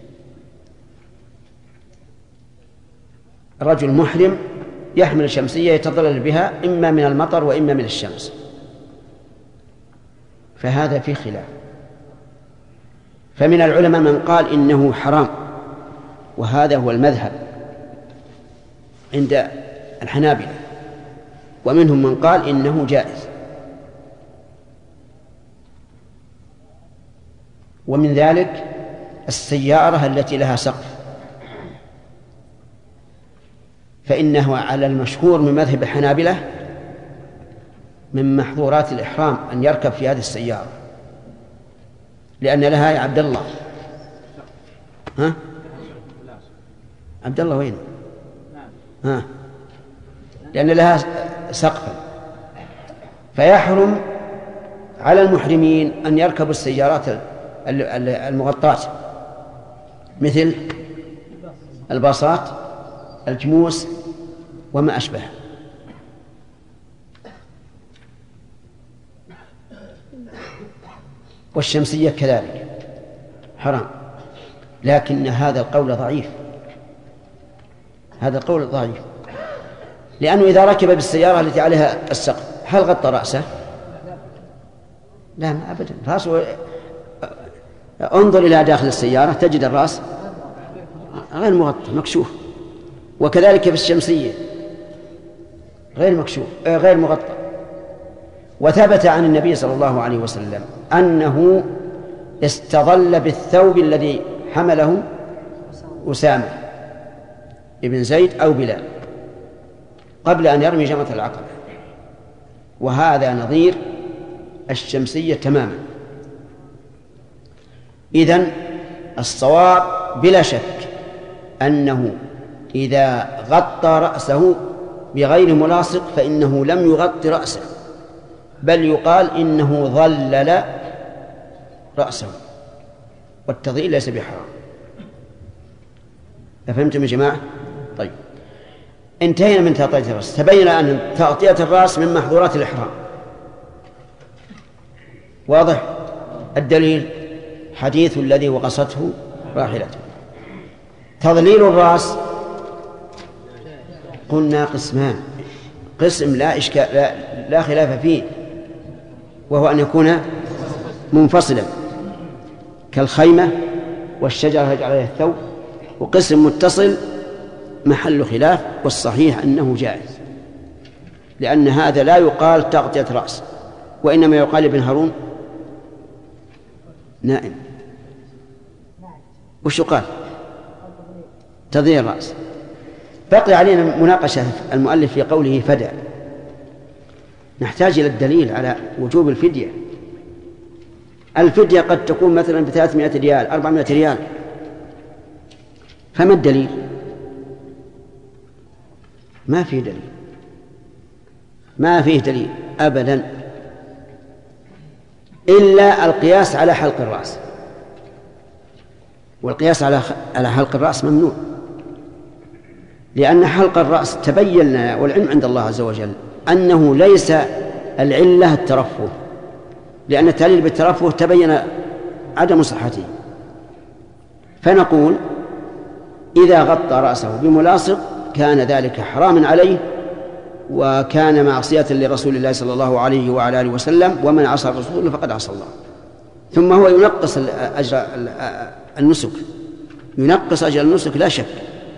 رجل محرم يحمل شمسية يتظلل بها إما من المطر وإما من الشمس، فهذا فيه خلاف. فمن العلماء من قال إنه حرام، وهذا هو المذهب عند الحنابلة، ومنهم من قال إنه جائز. ومن ذلك السيارة التي لها سقف، فإنه على المشهور من مذهب الحنابلة من محظورات الإحرام أن يركب في هذه السيارة، لأن لها يا عبد الله ها عبد الله وين ها لأن لها سقفا، فيحرم على المحرمين أن يركبوا السيارات المغطاة مثل الباصات، الجموس، وما أشبه. والشمسية كذلك حرام، لكن هذا القول ضعيف، هذا القول ضعيف، لأنه إذا ركب بالسيارة التي عليها السقف هل غطى رأسه؟ لا أبدا، رأسه انظر إلى داخل السيارة تجد الرأس غير مغطى مكشوف، وكذلك في الشمسية غير مكشوف غير مغطى. وثبت عن النبي صلى الله عليه وسلم أنه استظل بالثوب الذي حمله أسامة ابن زيد أو بلال قبل أن يرمي جمرة العقبة، وهذا نظير الشمسية تماما. إذن الصواب بلا شك أنه إذا غطى رأسه بغير ملاصق فإنه لم يغطي رأسه، بل يقال إنه ظلل رأسه، والتظليل ليس بحرام. أفهمتم يا جماعة؟ طيب، انتهينا من تغطية الرأس. تبين أن تغطية الرأس من محظورات الإحرام. واضح؟ الدليل حديث الذي وقصته راحلته. تظليل الرأس قلنا قسمان: قسم لا إشكال لا, لا خلاف فيه، وهو أن يكون منفصلا كالخيمة والشجرة يجعل عليها الثوب، وقسم متصل محل خلاف، والصحيح أنه جائز، لأن هذا لا يقال تغطية رأس، وإنما يقال ابن هارون نائم. وش قال؟ تظليل الرأس. بقي علينا مناقشة المؤلف في قوله فدى. نحتاج إلى الدليل على وجوب الفدية. الفدية قد تكون مثلا بثلاثمائة ريال أربعمائة ريال، فما الدليل؟ ما فيه دليل، ما فيه دليل أبدا، إلا القياس على حلق الرأس، والقياس على على حلق الرأس ممنوع، لأن حلق الرأس تبين لنا والعلم عند الله عز وجل أنه ليس العلة الترفه، لأن التعليل بالترفه تبين عدم صحته. فنقول إذا غطى رأسه بملاصق كان ذلك حراما عليه وكان معصية لرسول الله صلى الله عليه وعلى آله وسلم، ومن عصى الرسول فقد عصى الله. ثم هو ينقص أجر النسك، ينقص أجر النسك لا شك.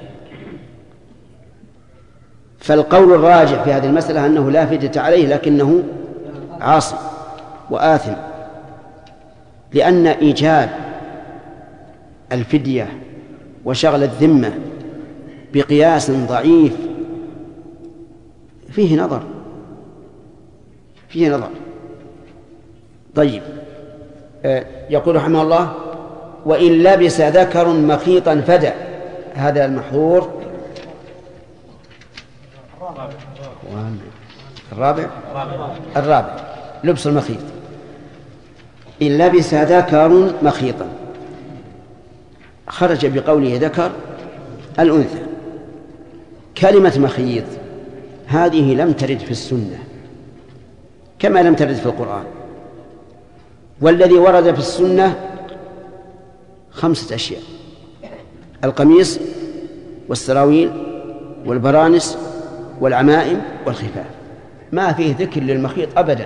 فالقول الراجح في هذه المسألة أنه لا فدية عليه، لكنه عاصي وآثم، لأن إيجاب الفدية وشغل الذمة بقياس ضعيف فيه نظر فيه نظر طيب. يقول رحمه الله: وإن لبس ذكر مخيطا فدى. هذا المحظور الرابع الرابع لبس المخيط. إن لبس ذكر مخيطا، خرج بقوله ذكر الأنثى. كلمة مخيط هذه لم ترد في السنة كما لم ترد في القرآن، والذي ورد في السنة خمسة أشياء: القميص والسراويل والبرانس والعمائم والخفاف، ما فيه ذكر للمخيط أبدا.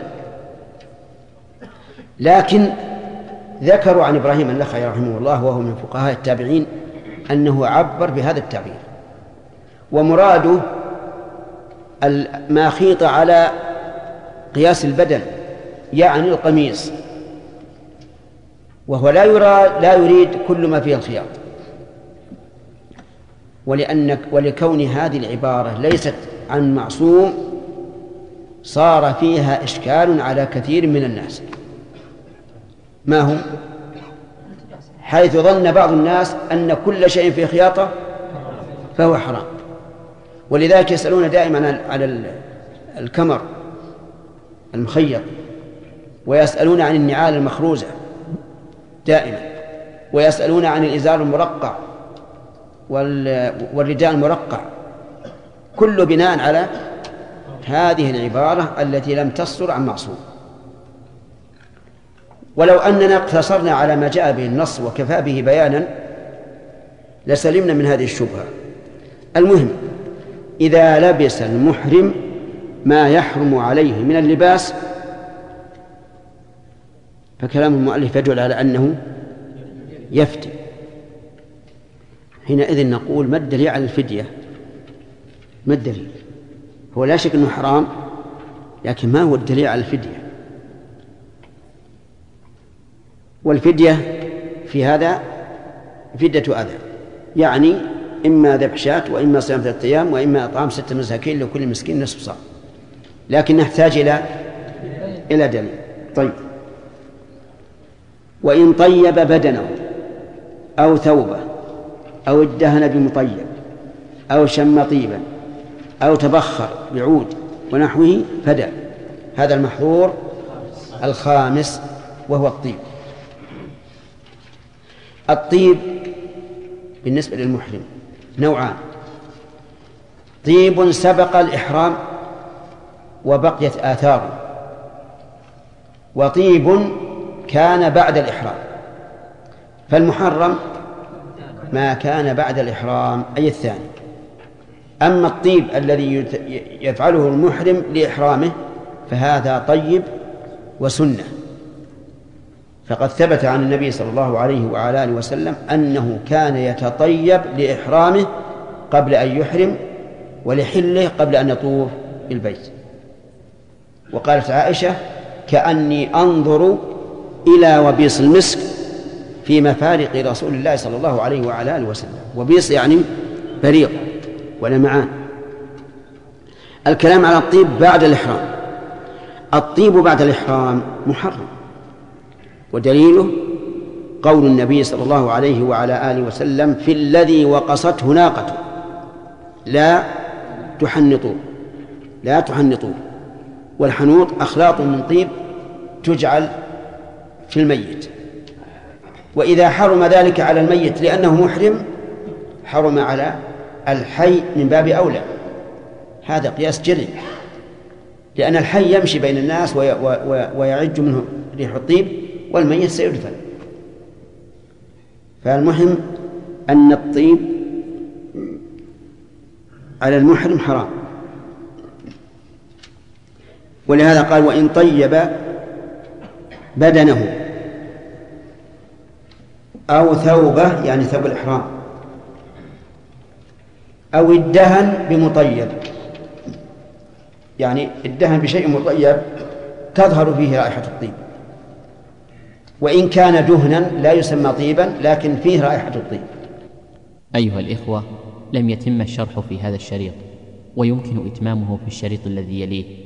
لكن ذكروا عن إبراهيم النخعي رحمه الله وهو من فقهاء التابعين أنه عبر بهذا التعبير، ومراده ما خيط على قياس البدن، يعني القميص، وهو لا يرى لا يريد كل ما فيه الخياط. ولأن ولكون هذه العبارة ليست عن معصوم صار فيها إشكال على كثير من الناس. ما هو؟ حيث ظن بعض الناس أن كل شيء فيه خياطة فهو حرام، ولذلك يسألون دائما على الكمر المخيط، ويسألون عن النعال المخروزة دائما، ويسألون عن الإزار المرقع والرداء المرقع، كل بناء على هذه العبارة التي لم تصدر عن معصوم. ولو أننا اقتصرنا على ما جاء به النص وكفى به بيانا لسلمنا من هذه الشبهة. المهم، إذا لبس المحرم ما يحرم عليه من اللباس فكلام المؤلف يدل على أنه يفتي. حينئذ نقول: ما الدليل على الفدية؟ ما الدليل؟ هو لا شك أنه حرام، لكن ما هو الدليل على الفدية؟ والفدية في هذا فدية أذى، يعني إما ذبح شاة وإما صيام ثلاثة أيام وإما إطعام ستة مساكين لكل مسكين نصف صاع، لكن نحتاج إلى إلى دليل. طيب: وإن طيب بدنه أو ثوبه أو ادهن بمطيب أو شم طيبا أو تبخر بعود ونحوه فدى. هذا المحظور الخامس وهو الطيب. الطيب بالنسبة للمحرم نوعان: طيب سبق الإحرام وبقيت آثاره، وطيب كان بعد الإحرام. فالمحرم ما كان بعد الإحرام أي الثاني. أما الطيب الذي يفعله المحرم لإحرامه فهذا طيب وسنة، فقد ثبت عن النبي صلى الله عليه وعلى آله وسلم أنه كان يتطيب لإحرامه قبل أن يحرم ولحله قبل أن يطوف بالبيت. وقالت عائشة: كأني أنظر إلى وبيص المسك في مفارق رسول الله صلى الله عليه وعلى آله وسلم. وبيص يعني بريق ولمعان. الكلام على الطيب بعد الإحرام. الطيب بعد الإحرام محرم، ودليله قول النبي صلى الله عليه وعلى آله وسلم: في الذي وقصته ناقته لا تحنطوه لا تحنطوه. والحنوط أخلاط من طيب تجعل في الميت، وإذا حرم ذلك على الميت لأنه محرم حرم على الحي من باب أولى. هذا قياس جري، لأن الحي يمشي بين الناس ويعج منه ريح الطيب، والميت سيدفن. فالمهم أن الطيب على المحرم حرام. ولهذا قال وإن طيب بدنه أو ثوبه، يعني ثوب الإحرام، أو ادهن بمطيب، يعني ادهن بشيء مطيب تظهر فيه رائحة الطيب، وإن كان دهنا لا يسمى طيبا لكن فيه رائحة الطيب. أيها الإخوة، لم يتم الشرح في هذا الشريط، ويمكن إتمامه في الشريط الذي يليه،